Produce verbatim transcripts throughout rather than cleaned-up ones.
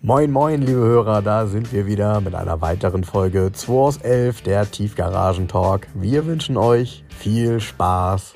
Moin moin liebe Hörer, da sind wir wieder mit einer weiteren Folge zwei aus elf, der Tiefgaragen-Talk. Wir wünschen euch viel Spaß.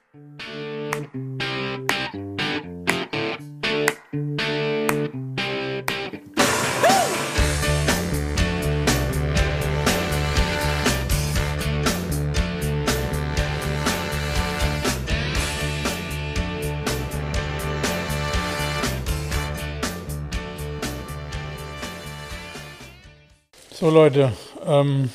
So Leute, ähm...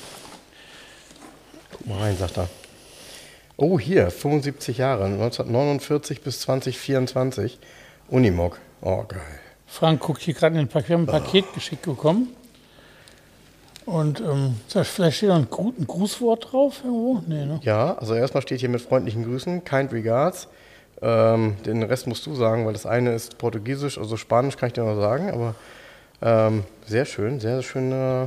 Guck mal rein, sagt er. Oh, hier, fünfundsiebzig Jahre, neunzehnhundertneunundvierzig bis zweitausendvierundzwanzig. Unimog. Oh, geil. Frank guckt hier gerade in den Paket, wir haben ein Paket oh. geschickt bekommen. Und ähm, vielleicht steht da ein, Gru- ein Grußwort drauf irgendwo? Nee, ne? Ja, also erstmal steht hier mit freundlichen Grüßen, kind regards. Ähm, den Rest musst du sagen, weil das eine ist Portugiesisch, also Spanisch kann ich dir noch sagen, aber ähm, sehr schön, sehr, sehr schön. Äh,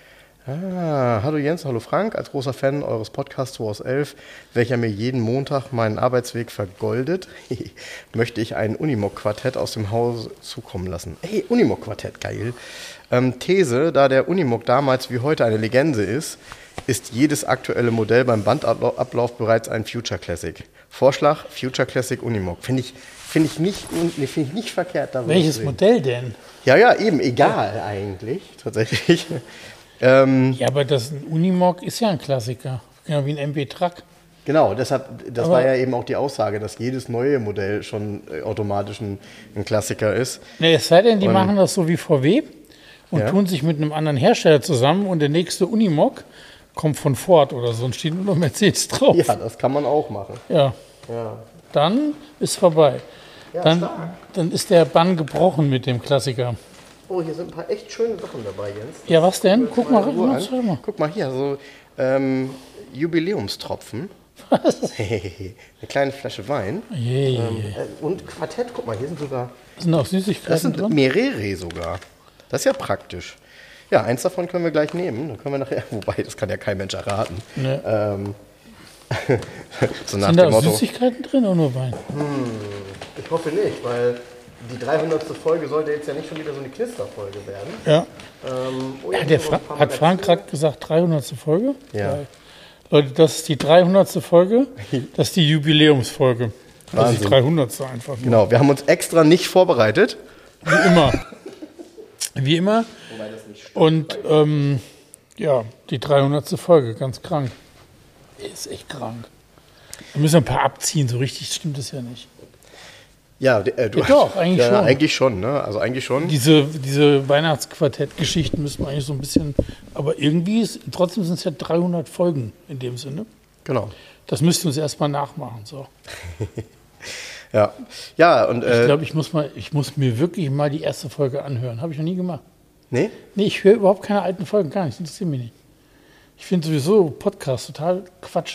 Ah, hallo Jens, hallo Frank, als großer Fan eures Podcasts zwei aus elf, welcher mir jeden Montag meinen Arbeitsweg vergoldet, möchte ich ein Unimog-Quartett aus dem Haus zukommen lassen. Hey, Unimog-Quartett, geil. Ähm, These, da der Unimog damals wie heute eine Legende ist, ist jedes aktuelle Modell beim Bandablauf bereits ein Future Classic. Vorschlag, Future Classic Unimog. Finde ich, find ich, nicht, find ich nicht verkehrt. Welches Modell denn? Ja, ja, eben, egal ja. eigentlich, tatsächlich. Ähm, ja, aber das Unimog ist ja ein Klassiker, genau wie ein M B-Truck. Genau, deshalb, das aber war ja eben auch die Aussage, dass jedes neue Modell schon äh, automatisch ein, ein Klassiker ist. Ne, es sei denn, die und, machen das so wie V W und ja. tun sich mit einem anderen Hersteller zusammen und der nächste Unimog kommt von Ford oder so und steht nur noch Mercedes drauf. Ja, das kann man auch machen. Ja, ja. Dann ist vorbei. Ja, dann, dann ist der Bann gebrochen mit dem Klassiker. Oh, hier sind ein paar echt schöne Sachen dabei, Jens. Das ja, was denn? Guck mal, mal, mal. Guck mal hier, so ähm, Jubiläumstropfen. Was? Eine kleine Flasche Wein. Je, je, je. Ähm, und Quartett, guck mal, hier sind sogar... Sind auch Süßigkeiten Das sind drin? Merere sogar. Das ist ja praktisch. Ja, eins davon können wir gleich nehmen. Dann können wir nachher... Wobei, das kann ja kein Mensch erraten. Nee. Ähm, so nach sind dem da auch Motto, Süßigkeiten drin oder nur Wein? Hm, ich hoffe nicht, weil... Die dreihundertste Folge sollte jetzt ja nicht schon wieder so eine Knisterfolge werden. Ja. Ähm, oh ja der Fra- hat Frank gerade gesagt, dreihundertste Folge? Ja. Geil. Leute, das ist die dreihundertste Folge, das ist die Jubiläumsfolge. Also Wahnsinn. die dreihundertste einfach. Nur. Genau, wir haben uns extra nicht vorbereitet. Wie immer. Wie immer. Und ähm, ja, die dreihundertste Folge, ganz krank. Ist echt krank. Da müssen wir ein paar abziehen, so richtig stimmt das ja nicht. Ja, äh, du ja, doch, eigentlich ja, schon. Eigentlich schon, ne? Also eigentlich schon. Diese, diese Weihnachtsquartett-Geschichten müssen wir eigentlich so ein bisschen, aber irgendwie, ist, trotzdem sind es ja dreihundert Folgen in dem Sinne. Genau. Das müsst ihr uns erstmal nachmachen, so. ja. Ja, und. Äh, ich glaube, ich muss mal, ich muss mir wirklich mal die erste Folge anhören. Habe ich noch nie gemacht. Nee? Nee, ich höre überhaupt keine alten Folgen, gar nicht. Das interessiert mich nicht. Ich finde sowieso Podcasts total Quatsch.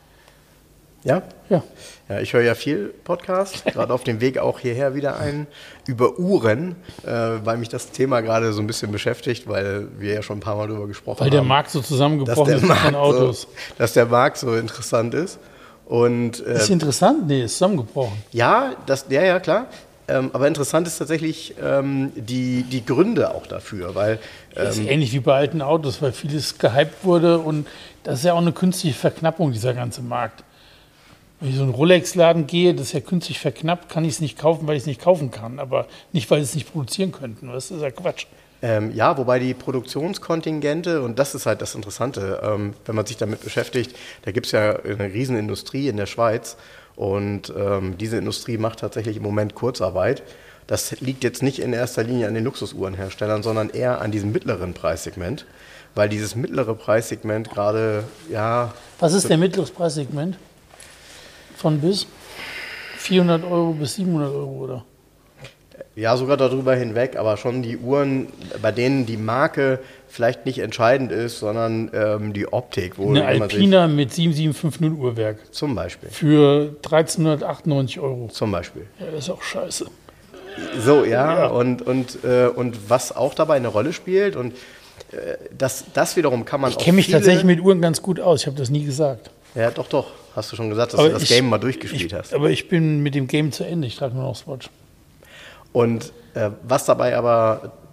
Ja? Ja. Ja, ich höre ja viel Podcast, gerade auf dem Weg auch hierher wieder ein, über Uhren, äh, weil mich das Thema gerade so ein bisschen beschäftigt, weil wir ja schon ein paar Mal darüber gesprochen weil haben. Weil der Markt so zusammengebrochen ist von Autos. So, dass der Markt so interessant ist. Und, äh, ist interessant? Nee, ist zusammengebrochen. Ja, das, ja, ja, klar. Ähm, aber interessant ist tatsächlich ähm, die, die Gründe auch dafür, weil... Ähm, das ist ähnlich wie bei alten Autos, weil vieles gehypt wurde und das ist ja auch eine künstliche Verknappung, dieser ganze Markt. Wenn ich so in einen Rolex-Laden gehe, das ist ja künstlich verknappt, kann ich es nicht kaufen, weil ich es nicht kaufen kann. Aber nicht, weil sie es nicht produzieren könnten. Das ist ja Quatsch. Ähm, ja, wobei die Produktionskontingente, und das ist halt das Interessante, ähm, wenn man sich damit beschäftigt, da gibt es ja eine Riesenindustrie in der Schweiz und ähm, diese Industrie macht tatsächlich im Moment Kurzarbeit. Das liegt jetzt nicht in erster Linie an den Luxusuhrenherstellern, sondern eher an diesem mittleren Preissegment, weil dieses mittlere Preissegment gerade, ja... Was ist der mittlere Preissegment? Von bis vierhundert Euro bis siebenhundert Euro, oder? Ja, sogar darüber hinweg, aber schon die Uhren, bei denen die Marke vielleicht nicht entscheidend ist, sondern ähm, die Optik. Wo eine Alpina mit sieben sieben fünf null Uhrwerk. Zum Beispiel. Für dreizehnhundertachtundneunzig Euro. Zum Beispiel. Ja, das ist auch scheiße. So, ja, ja. Und, und, äh, und was auch dabei eine Rolle spielt und äh, das, das wiederum kann man ich auch Ich kenne mich viele... tatsächlich mit Uhren ganz gut aus, ich habe das nie gesagt. Ja, doch, doch. Hast du schon gesagt, dass aber du das ich, Game mal durchgespielt ich, hast. Aber ich bin mit dem Game zu Ende, ich trage nur noch Swatch. Und äh, was dabei aber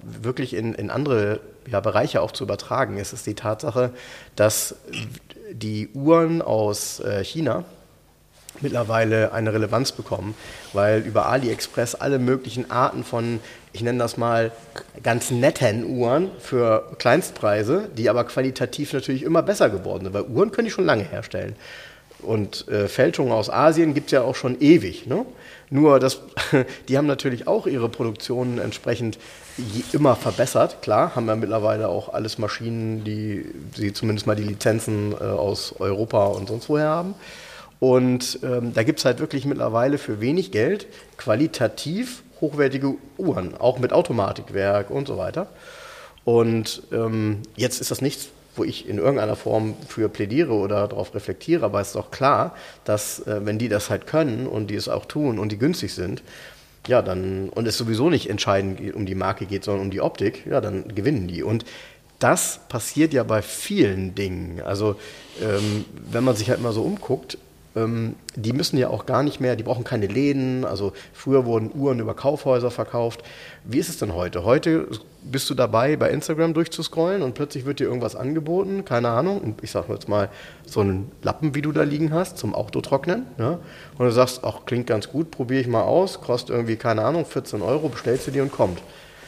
wirklich in, in andere ja, Bereiche auch zu übertragen ist, ist die Tatsache, dass die Uhren aus äh, China mittlerweile eine Relevanz bekommen, weil über AliExpress alle möglichen Arten von, ich nenne das mal, ganz netten Uhren für Kleinstpreise, die aber qualitativ natürlich immer besser geworden sind, weil Uhren können die schon lange herstellen. Und äh, Fälschungen aus Asien gibt es ja auch schon ewig. Ne? Nur, das, die haben natürlich auch ihre Produktionen entsprechend immer verbessert. Klar, haben wir mittlerweile auch alles Maschinen, die sie zumindest mal die Lizenzen äh, aus Europa und sonst woher haben. Und ähm, da gibt es halt wirklich mittlerweile für wenig Geld qualitativ hochwertige Uhren, auch mit Automatikwerk und so weiter. Und ähm, jetzt ist das nichts, wo ich in irgendeiner Form für plädiere oder darauf reflektiere, aber es ist doch klar, dass äh, wenn die das halt können und die es auch tun und die günstig sind, ja, dann, und es sowieso nicht entscheidend um die Marke geht, sondern um die Optik, ja, dann gewinnen die. Und das passiert ja bei vielen Dingen. Also ähm, wenn man sich halt mal so umguckt, ähm, die müssen ja auch gar nicht mehr, die brauchen keine Läden, also früher wurden Uhren über Kaufhäuser verkauft. Wie ist es denn heute? Heute bist du dabei, bei Instagram durchzuscrollen und plötzlich wird dir irgendwas angeboten, keine Ahnung, und ich sag jetzt mal, so einen Lappen, wie du da liegen hast, zum Autotrocknen, ja? Und du sagst, ach, klingt ganz gut, probiere ich mal aus, kostet irgendwie, keine Ahnung, vierzehn Euro, bestellst du dir und kommt.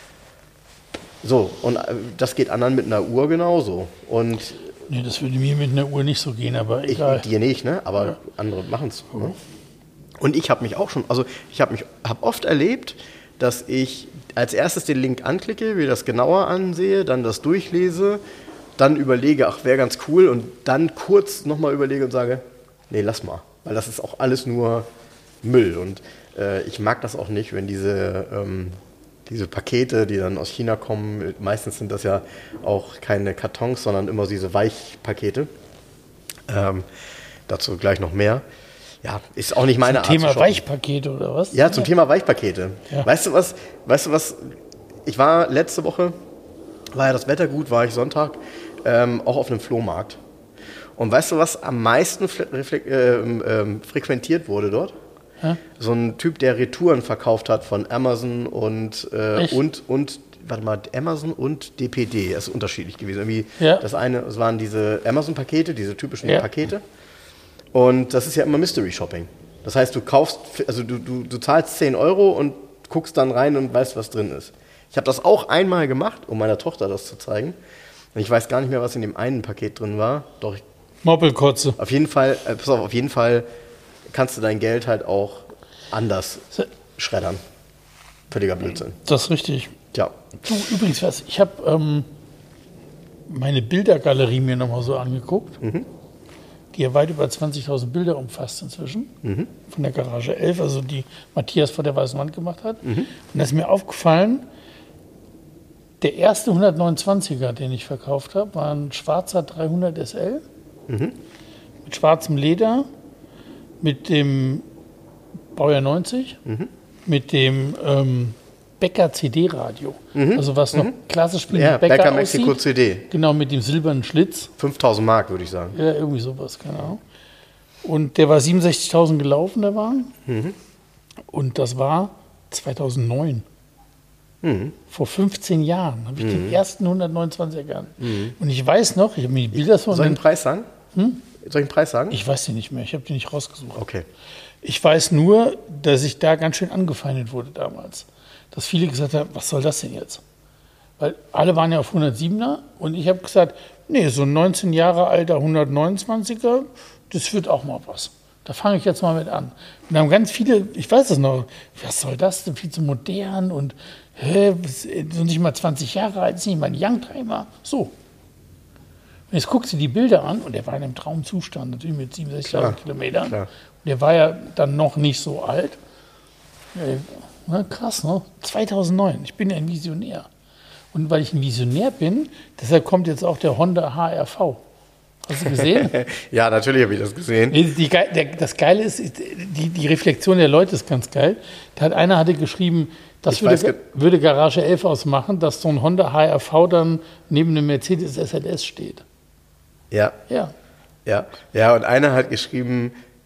So, und das geht anderen mit einer Uhr genauso. Und nee, das würde mir mit einer Uhr nicht so gehen, aber egal. Ich, dir nicht, ne? Aber ja. Andere machen es. Ne? Und ich habe mich auch schon, also ich habe mich hab oft erlebt, dass ich als erstes den Link anklicke, mir das genauer ansehe, dann das durchlese, dann überlege, ach, wäre ganz cool und dann kurz nochmal überlege und sage, nee, lass mal, weil das ist auch alles nur Müll und äh, ich mag das auch nicht, wenn diese, ähm, diese Pakete, die dann aus China kommen, meistens sind das ja auch keine Kartons, sondern immer diese Weichpakete, ähm, dazu gleich noch mehr. Ja, ist auch nicht meine Art. Zum Thema Weichpakete oder was? Ja, zum ja. Thema Weichpakete. Ja. Weißt du was, weißt du was, ich war letzte Woche, war ja das Wetter gut, war ich Sonntag, ähm, auch auf einem Flohmarkt. Und weißt du, was am meisten reflek- äh, äh, frequentiert wurde dort? Ja. So ein Typ, der Retouren verkauft hat von Amazon und, äh, und, und, warte mal, Amazon und D P D. Das ist unterschiedlich gewesen. Irgendwie ja. Das eine, es waren diese Amazon-Pakete, diese typischen ja. Pakete. Und das ist ja immer Mystery Shopping. Das heißt, du kaufst, also du, du, du zahlst zehn Euro und guckst dann rein und weißt, was drin ist. Ich habe das auch einmal gemacht, um meiner Tochter das zu zeigen. Und ich weiß gar nicht mehr, was in dem einen Paket drin war. Doch. Moppelkotze. Auf jeden Fall, äh, pass auf, auf jeden Fall kannst du dein Geld halt auch anders schreddern. Völliger Blödsinn. Das ist richtig. Ja. Du, übrigens was, ich habe ähm, meine Bildergalerie mir nochmal so angeguckt. Mhm. Die ja weit über zwanzigtausend Bilder umfasst inzwischen, mhm. von der Garage elf, also die Matthias vor der Weißen Wand gemacht hat. Mhm. Und da ist mir aufgefallen, der erste hundertneunundzwanziger, den ich verkauft habe, war ein schwarzer dreihundert S L mhm. mit schwarzem Leder, mit dem Baujahr neunzig, mhm. mit dem ähm, Becker C D-Radio. Mhm. Also was noch mhm. klassisch wie ja, Becker, Becker Mexico C D. Genau, mit dem silbernen Schlitz. fünftausend Mark, würde ich sagen. Ja, irgendwie sowas, keine Ahnung. Und der war siebenundsechzigtausend gelaufen, der Wagen. Mhm. Und das war zweitausendneun. Mhm. Vor fünfzehn Jahren habe ich mhm. den ersten hundertneunundzwanziger gehabt. Mhm. Und ich weiß noch, ich habe mir die Bilder von... Soll ich den Preis sagen? Hm? Soll ich den Preis sagen? Ich weiß den nicht mehr, ich habe den nicht rausgesucht. Okay. Ich weiß nur, dass ich da ganz schön angefeindet wurde damals. Dass viele gesagt haben, was soll das denn jetzt? Weil alle waren ja auf hundertsiebener und ich habe gesagt, nee, so ein neunzehn Jahre alter hundertneunundzwanziger, das wird auch mal was. Da fange ich jetzt mal mit an. Und da haben ganz viele, ich weiß es noch, was soll das denn, viel zu modern und hä, so nicht mal zwanzig Jahre alt, ist nicht mal ein Youngtimer. So. Und jetzt guckt sie die Bilder an und der war in einem Traumzustand, natürlich mit siebenundsechzigtausend Kilometern. Klar. Und der war ja dann noch nicht so alt. Na, krass, ne? zweitausendneun, ich bin ja ein Visionär. Und weil ich ein Visionär bin, deshalb kommt jetzt auch der Honda H R V. Hast du gesehen? Ja, natürlich habe ich das gesehen. Die, die, der, das Geile ist, die, die Reflexion der Leute ist ganz geil. Da hat einer hatte geschrieben, das würde, weiß, würde Garage elf ausmachen, dass so ein Honda H R V dann neben einem Mercedes S L S steht. Ja. Ja. Ja, ja, und einer hat geschrieben,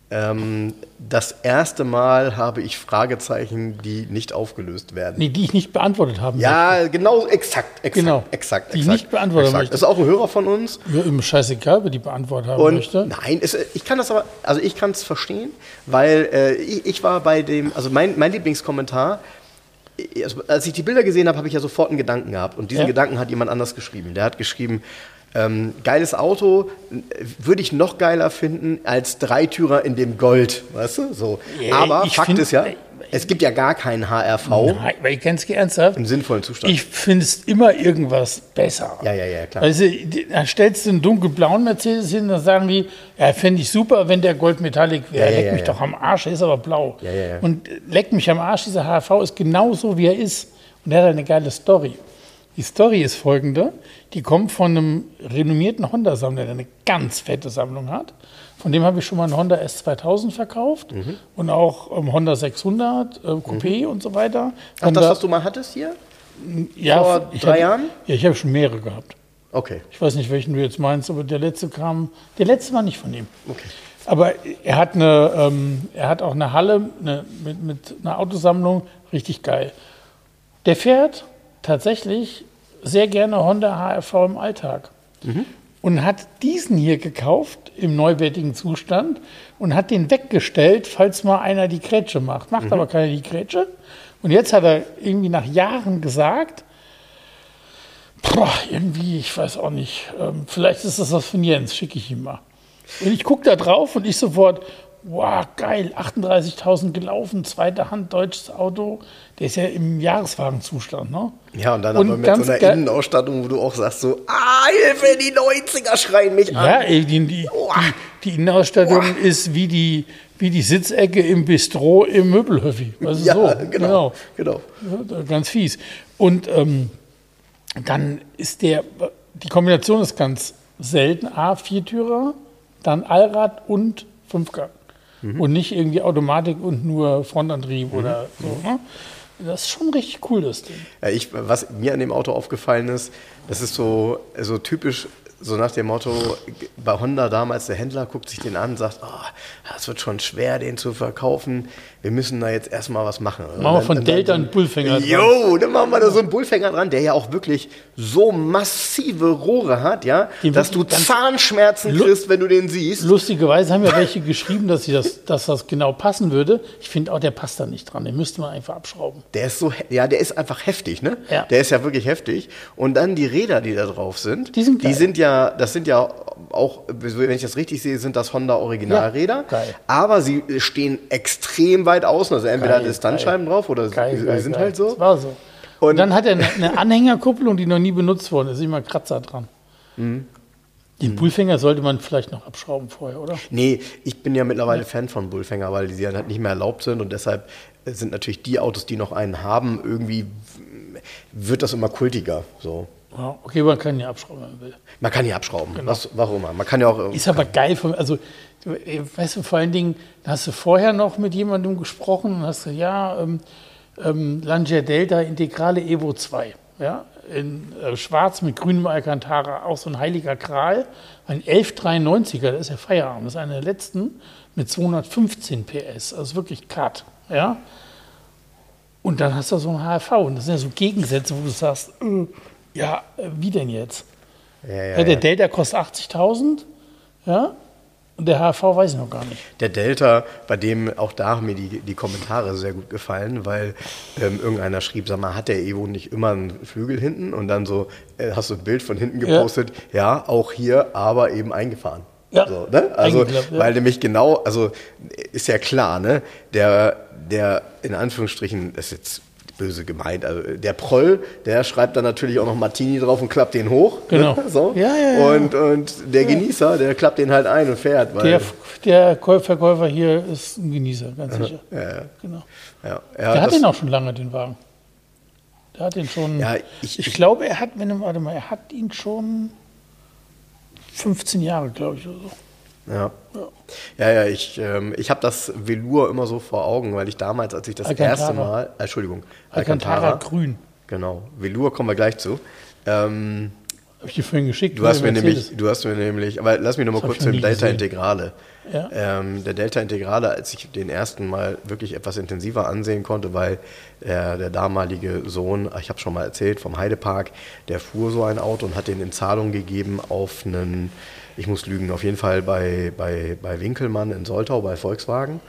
Ähm, das erste Mal habe ich Fragezeichen, die nicht aufgelöst werden. Nee, die ich nicht beantwortet haben Ja, möchte. genau, exakt, exakt, Genau. exakt, Die ich exakt, nicht beantworten exakt. möchte. Das ist auch ein Hörer von uns. Ja, immer scheißegal, wer die beantwortet haben Und möchte. nein, es, ich kann das aber, also ich kann es verstehen, weil äh, ich, ich war bei dem, also mein, mein Lieblingskommentar, also als ich die Bilder gesehen habe, habe ich ja sofort einen Gedanken gehabt. Und diesen Ja. Gedanken hat jemand anders geschrieben. Der hat geschrieben, ähm, geiles Auto, würde ich noch geiler finden als Dreitürer in dem Gold, weißt du? So. Ja, Aber ich Fakt find- ist ja, es gibt ja gar keinen H R V Nein, weil ich ganz ernsthaft, im sinnvollen Zustand. ich finde es immer irgendwas besser. Ja, ja, ja, klar. Also, die- da stellst du einen dunkelblauen Mercedes hin, dann sagen die, ja, fände ich super, wenn der Goldmetallic wäre. Ja, ja, Leck ja, mich ja. doch am Arsch, er ist aber blau. Ja, ja, ja. Und äh, leck mich am Arsch, dieser H R V ist genauso, wie er ist. Und er hat eine geile Story. Die Story ist folgende, die kommt von einem renommierten Honda-Sammler, der eine ganz fette Sammlung hat. Von dem habe ich schon mal einen Honda S zweitausend verkauft Mhm. und auch ähm, Honda sechshundert, äh, Coupé und so weiter. Ach, Honda- das, was du mal hattest hier? ja, vor ich drei hab, Jahren? Ja, ich habe schon mehrere gehabt. Okay, Ich weiß nicht, welchen du jetzt meinst, aber der letzte kam, der letzte war nicht von ihm. okay. Aber er hat, eine, ähm, er hat auch eine Halle eine, mit, mit einer Autosammlung, richtig geil. Der fährt tatsächlich sehr gerne Honda H R V im Alltag. Und hat diesen hier gekauft im neuwertigen Zustand und hat den weggestellt, falls mal einer die Grätsche macht. Macht aber keiner die Grätsche. Und jetzt hat er irgendwie nach Jahren gesagt, boah, irgendwie, ich weiß auch nicht, ähm, vielleicht ist das was von Jens, schicke ich ihm mal. Und ich gucke da drauf und ich sofort, wow, geil, achtunddreißigtausend gelaufen, zweite Hand, deutsches Auto. Der ist ja im Jahreswagenzustand, ne? Ja, und dann Und aber mit ganz so einer geil- Innenausstattung, wo du auch sagst so, ah, Hilfe, die neunziger schreien mich an. Ja, ey, die, die, die, die Innenausstattung ist wie die, wie die Sitzecke im Bistro im Möbelhöffi. Also Ja, so, genau, genau. Ja, ganz fies. Und ähm, dann ist der, die Kombination ist ganz selten. A, Viertürer, dann Allrad und Fünfgang. Mhm. Und nicht irgendwie Automatik und nur Frontantrieb oder so. Ne? Das ist schon richtig cool, das Ding. Ja, ich, was mir an dem Auto aufgefallen ist, das ist so, so typisch, so nach dem Motto, bei Honda damals, der Händler guckt sich den an und sagt, oh, es wird schon schwer, den zu verkaufen, wir müssen da jetzt erstmal was machen. Machen wir von Delta einen Bullfänger dran. Jo, dann machen wir da so einen Bullfänger dran, der ja auch wirklich so massive Rohre hat, ja, Den dass du wirklich ganz- Zahnschmerzen Lu- kriegst, wenn du den siehst. Lustigerweise haben ja welche geschrieben, dass, sie das, dass das genau passen würde. Ich finde auch, der passt da nicht dran. Den müsste man einfach abschrauben. Der ist so, he- ja, der ist einfach heftig, ne? Ja. Der ist ja wirklich heftig. Und dann die Räder, die da drauf sind, Die sind geil. die sind ja, das sind ja auch, wenn ich das richtig sehe, sind das Honda Originalräder. Ja, geil. Aber sie stehen extrem weit außen, also entweder Geil, Distanzscheiben drauf oder Geil, sie geil, sind geil. halt so. Das war so. Und, Und- dann hat er eine, eine Anhängerkupplung, die noch nie benutzt worden ist. Da ist immer ein Kratzer dran. Mhm. Den Bullfänger sollte man vielleicht noch abschrauben vorher, oder? Nee, ich bin ja mittlerweile Fan von Bullfänger, weil die halt nicht mehr erlaubt sind und deshalb sind natürlich die Autos, die noch einen haben, irgendwie wird das immer kultiger. So. Ja, okay, man kann ja abschrauben, wenn man will. Man kann ja abschrauben, Genau. was, warum immer. Man kann ja auch. Ist aber geil. Von, also, du, äh, weißt du, vor allen Dingen, da hast du vorher noch mit jemandem gesprochen und hast gesagt, ja, ähm, ähm, Lancia Delta Integrale Evo zwei. Ja, in äh, schwarz mit grünem Alcantara, auch so ein heiliger Gral. Ein elf dreiundneunziger, das ist ja Feierabend, das ist einer der letzten mit zweihundertfünfzehn P S, also wirklich Cut. Ja? Und dann hast du so ein H R V und das sind ja so Gegensätze, wo du sagst, äh, ja, äh, wie denn jetzt? Ja, ja, Ja, der ja. Delta kostet achtzigtausend, ja, und der H R V weiß ich noch gar nicht. Der Delta, bei dem auch da haben mir die, die Kommentare sehr gut gefallen, weil ähm, irgendeiner schrieb, sag mal, hat der Evo nicht immer einen Flügel hinten? Und dann so, äh, hast du ein Bild von hinten gepostet, ja, ja auch hier, aber eben eingefahren. Ja, so, ne? Also, eingeklappt, ja. weil nämlich genau, also ist ja klar, ne, der, der in Anführungsstrichen, das ist jetzt böse gemeint, also der Proll, der schreibt dann natürlich auch noch Martini drauf und klappt den hoch. Genau. Ne? So. Ja, ja, ja. Und, und der Genießer, der klappt den halt ein und fährt. Weil, Der, der Käu- Verkäufer hier ist ein Genießer, ganz sicher. ja, ja. Genau. Ja, ja, Der hat das- den auch schon lange, den Wagen. Der hat den schon. Ja, ich- ich ich- glaube, er hat, wenn, warte mal, er hat ihn schon fünfzehn Jahre, glaube ich, oder so. Ja, ja, ja ich, ähm, ich habe das Velour immer so vor Augen, weil ich damals, als ich das Alcantara. erste Mal, äh, Entschuldigung, Alcantara grün. Genau, Velour kommen wir gleich zu. Ähm, Habe ich dir vorhin geschickt? Du hast, mir nämlich, du hast mir nämlich, aber lass mich noch mal kurz zu dem Delta Integrale. Ja. Ähm, der Delta Integrale, als ich den ersten Mal wirklich etwas intensiver ansehen konnte, weil äh, der damalige Sohn, ich habe schon mal erzählt, vom Heidepark, der fuhr so ein Auto und hat den in Zahlung gegeben auf einen, ich muss lügen, auf jeden Fall bei, bei, bei Winkelmann in Soltau, bei Volkswagen.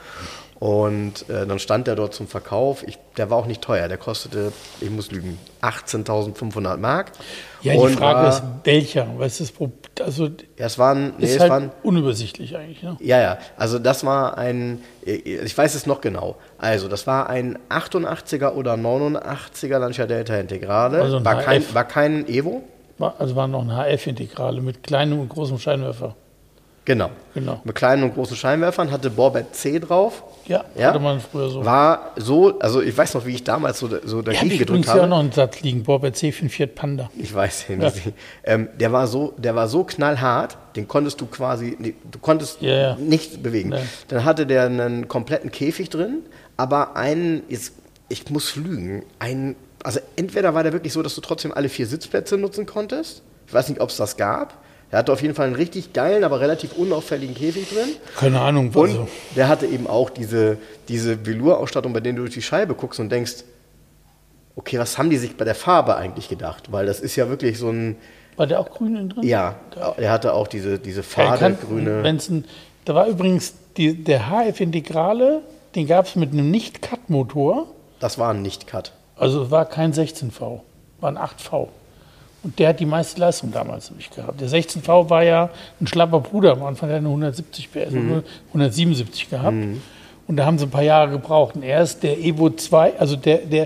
Und äh, dann stand der dort zum Verkauf. Ich, der war auch nicht teuer. Der kostete, ich muss lügen, achtzehntausendfünfhundert Mark. Ja, die Frage war, ist, welcher? Was ist das? Also, ja, es waren, nee, ist es halt waren, unübersichtlich eigentlich. Ne? Ja, ja. Also das war ein, ich weiß es noch genau. Also das war ein achtundachtziger oder neunundachtziger Lancia Delta Integrale. Also ein war, H F. kein, war kein Evo. War, also war noch ein H F-Integrale mit kleinem und großem Scheinwerfer. Genau. genau. Mit kleinen und großen Scheinwerfern, hatte Borbett C drauf. Ja, ja, hatte man früher so. War so, also ich weiß noch, wie ich damals so, so dagegen ja, gedrückt habe. Ja, habe. noch einen Satz liegen, Borbett C für einen Fiat Panda. Ich weiß ja nicht. Ja. Ähm, der, war so, der war so knallhart, den konntest du quasi, du konntest ja, ja. nicht bewegen. Nee. Dann hatte der einen kompletten Käfig drin, aber einen, jetzt, ich muss lügen, einen, also entweder war der wirklich so, dass du trotzdem alle vier Sitzplätze nutzen konntest. Ich weiß nicht, ob es das gab. Er hatte auf jeden Fall einen richtig geilen, aber relativ unauffälligen Käfig drin. Keine Ahnung. Und also. Der hatte eben auch diese, diese Velour-Ausstattung, bei der du durch die Scheibe guckst und denkst, okay, was haben die sich bei der Farbe eigentlich gedacht? Weil das ist ja wirklich so ein... War der auch grün innen drin? Ja, er hatte auch diese, diese Farbe, grüne... Wenn's ein, da war übrigens die, der H F-Integrale, den gab es mit einem Nicht-Cut-Motor. Das war ein Nicht-Cut. Also es war kein sechzehn V, war ein acht V. Und der hat die meiste Leistung damals nämlich gehabt. Der sechzehn V war ja ein schlapper Bruder am Anfang, der hat eine hundertsiebzig P S, mhm. hundertsiebenundsiebzig gehabt. Mhm. Und da haben sie ein paar Jahre gebraucht. Und erst der Evo zwei, also der, der,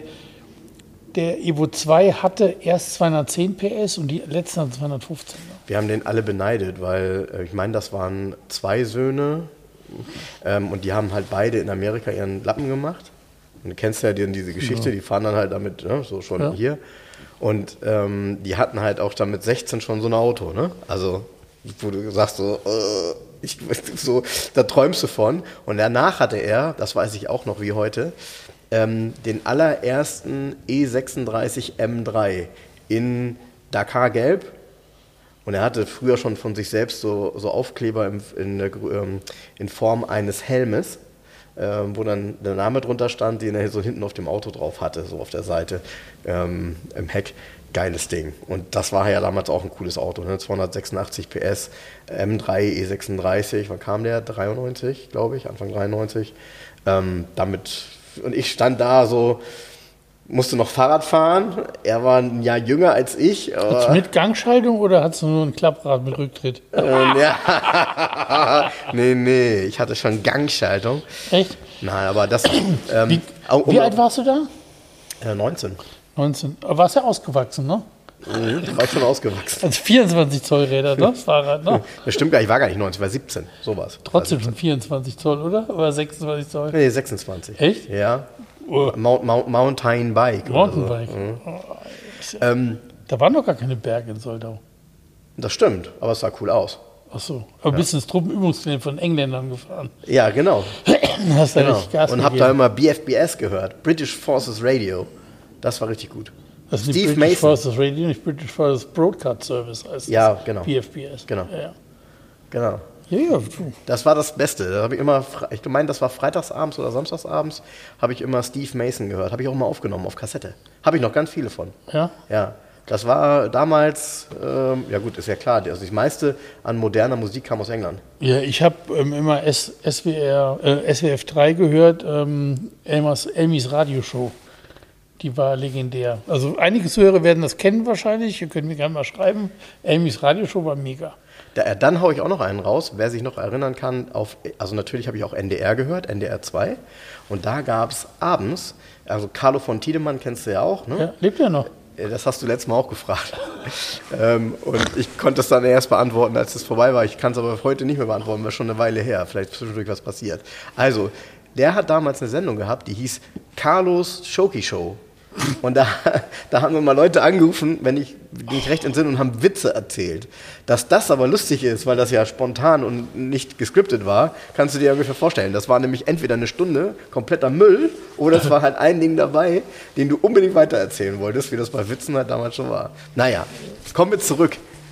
der Evo zwei hatte erst zweihundertzehn P S und die letzten hatten zweihundertfünfzehn. Wir haben den alle beneidet, weil ich meine, das waren zwei Söhne ähm, und die haben halt beide in Amerika ihren Lappen gemacht. Und du kennst ja diese Geschichte, ja. Die fahren dann halt damit, ne, so schon ja. hier. Und ähm, die hatten halt auch dann mit sechzehn schon so ein Auto, ne? Also, wo du sagst so, äh, ich, so, da träumst du von. Und danach hatte er, das weiß ich auch noch wie heute, ähm, den allerersten E sechsunddreißig M drei in Dakar Gelb. Und er hatte früher schon von sich selbst so, so Aufkleber in, in, ähm, in Form eines Helmes, Ähm, wo dann der Name drunter stand, den er so hinten auf dem Auto drauf hatte, so auf der Seite ähm, im Heck. Geiles Ding. Und das war ja damals auch ein cooles Auto, ne? zweihundertsechsundachtzig P S, M drei E sechsunddreißig, wann kam der? dreiundneunzig, glaube ich, Anfang dreiundneunzig. Ähm, damit, und ich stand da so, musste noch Fahrrad fahren. Er war ein Jahr jünger als ich. Hat's mit Gangschaltung oder hast du nur ein Klapprad mit Rücktritt? Ähm, ja. nee, nee, ich hatte schon Gangschaltung. Echt? Nein, aber das... Ähm, wie um, wie alt warst du da? Äh, neunzehn. neunzehn. Aber warst ja ausgewachsen, ne? Mhm, ich war schon ausgewachsen. Also vierundzwanzig Zoll Räder, ne? Das Fahrrad, ne? Das stimmt gar nicht, ich war gar nicht neunzehn, ich war siebzehn, sowas. Trotzdem schon vierundzwanzig Zoll, oder? Oder sechsundzwanzig Zoll? Nee, sechsundzwanzig. Echt? Ja. Oh. Mount, Mount, Mountain Bike. Mountainbike. So. Mhm. Oh, ähm, da waren doch gar keine Berge in Soldau. Das stimmt, aber es sah cool aus. Ach so, aber ja. Bist ins Truppenübungstraining von Engländern gefahren. Ja, genau. Hast da genau. richtig Gas Und hab da immer B F B S gehört, British Forces Radio. Das war richtig gut. Das ist Steve nicht British Mason. Forces Radio, nicht British Forces Broadcast Service heißt ja, das. Genau. B F B S. Genau. Ja, ja. Genau. Ja, ja. Das war das Beste. Da habe ich immer, ich meine, das war freitagsabends oder samstagsabends, habe ich immer Steve Mason gehört. Habe ich auch mal aufgenommen auf Kassette. Habe ich noch ganz viele von. Ja? Ja. Das war damals, ähm, ja gut, ist ja klar, also das meiste an moderner Musik kam aus England. Ja, ich habe ähm, immer S, SWR, äh, S W F drei gehört, ähm, Elmas, Elmis Radioshow. Die war legendär. Also einige Zuhörer werden das kennen wahrscheinlich, ihr könnt mir gerne mal schreiben. Elmis Radioshow war mega. Da, dann haue ich auch noch einen raus, wer sich noch erinnern kann, auf, also natürlich habe ich auch N D R gehört, N D R zwei. Und da gab es abends, also Carlo von Tiedemann kennst du ja auch, ne? Ja, lebt ja noch. Das hast du letztes Mal auch gefragt. ähm, und ich konnte es dann erst beantworten, als es vorbei war. Ich kann es aber heute nicht mehr beantworten, weil schon eine Weile her. Vielleicht ist zwischendurch was passiert. Also, der hat damals eine Sendung gehabt, die hieß Carlos Schoki Show. Und da, da haben wir mal Leute angerufen, wenn ich mich recht entsinne, und haben Witze erzählt. Dass das aber lustig ist, weil das ja spontan und nicht gescriptet war, kannst du dir ungefähr vorstellen. Das war nämlich entweder eine Stunde kompletter Müll oder es war halt ein Ding dabei, den du unbedingt weitererzählen wolltest, wie das bei Witzen halt damals schon war. Naja, jetzt kommen wir zurück.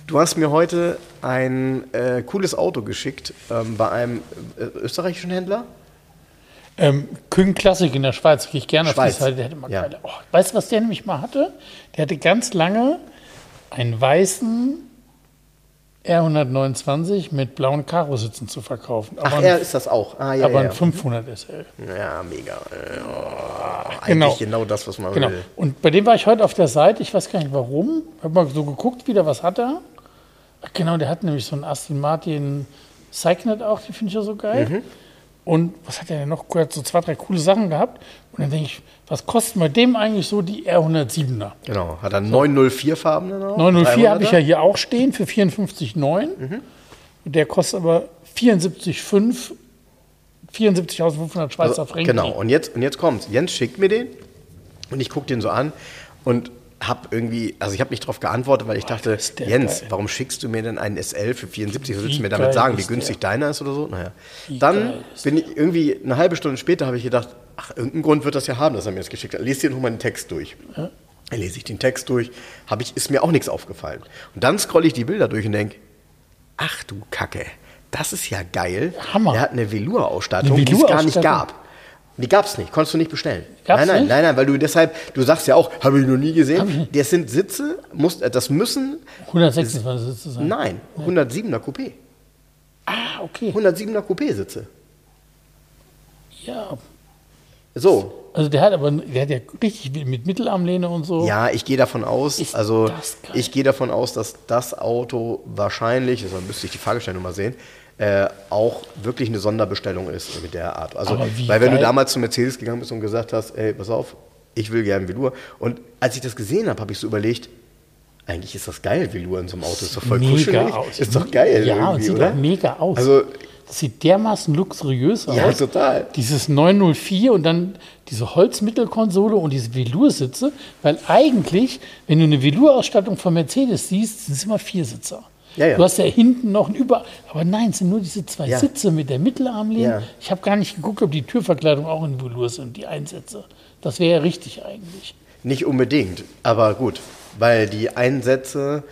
Du hast mir heute ein äh, cooles Auto geschickt ähm, bei einem äh, österreichischen Händler. Ähm, Kühn Klassik in der Schweiz, gehe ich gerne auf die Schweiz. Seite. Der hatte mal Ja. geile, oh, weißt du, was der nämlich mal hatte? Der hatte ganz lange einen weißen R hundertneunundzwanzig mit blauen Karo-Sitzen zu verkaufen. Aber Ach, ein, er ist das auch. Ah, ja, aber ja. ein fünfhundert S L. Ja, mega. Oh, eigentlich Genau. genau das, was man Genau. will. Und bei dem war ich heute auf der Seite, ich weiß gar nicht warum. Ich habe mal so geguckt wieder, was hat er? Ach, genau, der hat nämlich so einen Aston Martin Cycnet auch, die finde ich ja so geil. Mhm. Und was hat er denn noch? Er hat so zwei, drei coole Sachen gehabt. Und dann denke ich, was kostet bei dem eigentlich so die R hundertsiebener? Genau. Hat er neun null vier Farben dann auch? neun null vier habe ich ja dreihunderter? hier auch stehen für vierundfünfzig Komma neun. Mhm. Der kostet aber vierundsiebzig Komma fünf, vierundsiebzigtausendfünfhundert Schweizer Also, Franken. genau, und jetzt, und jetzt kommt's. Jens schickt mir den und ich gucke den so an und hab irgendwie, also ich habe nicht darauf geantwortet, weil ich dachte, ist der Jens, geil. warum schickst du mir denn einen S L für vierundsiebzig? Was willst Wie du mir damit geil sagen, wie ist günstig deiner ist oder so? Naja. Wie Dann geil ist bin ich irgendwie eine halbe Stunde später habe ich gedacht, ach, irgendeinen Grund wird das ja haben, dass er mir das geschickt hat. Lies dir nochmal den Text durch. Ja. Dann lese ich den Text durch, hab ich, ist mir auch nichts aufgefallen. Und dann scrolle ich die Bilder durch und denke, ach du Kacke, das ist ja geil. Hammer. Der hat eine Velour-Ausstattung, Eine die es gar nicht Velour-Ausstattung? gab. Die gab es nicht, konntest du nicht bestellen. Gab's nein, nein, nicht? nein, nein, weil du deshalb, du sagst ja auch, habe ich noch nie Hab ich gesehen. nicht. Das sind Sitze, muss, äh, das müssen, hundertsechsundzwanzig Sitze sein. nein, hundertsiebener Coupé. Ah, okay. hundertsiebener Coupé-Sitze. Ja. So, Also der hat aber, der hat ja richtig mit Mittelarmlehne und so. ja, ich gehe davon aus, Ist also das geil. ich gehe davon aus, dass das Auto wahrscheinlich, also müsste ich die Fahrgestellnummer mal sehen, äh, auch wirklich eine Sonderbestellung ist mit der Art. Also, Aber wie weil wenn du geil. damals zu Mercedes gegangen bist und gesagt hast, ey, pass auf, ich will gerne Velour. Und als ich das gesehen habe, habe ich so überlegt, eigentlich ist das geil, Velour in so einem Auto. Ist doch voll Mega kuschelig. aus. Ist doch geil Ja, und irgendwie, sieht oder? auch mega aus. Also, Das sieht dermaßen luxuriös aus. ja, total. Dieses neun null vier und dann diese Holzmittelkonsole und diese Velour-Sitze, weil eigentlich, wenn du eine Velour-Ausstattung von Mercedes siehst, sind es immer Viersitzer. Ja, ja. Du hast ja hinten noch ein Über... Aber nein, es sind nur diese zwei Ja. Sitze mit der Mittelarmlehne. Ja. Ich habe gar nicht geguckt, ob die Türverkleidung auch in Velour sind, die Einsätze. Das wäre ja richtig eigentlich. Nicht unbedingt, aber gut, weil die Einsätze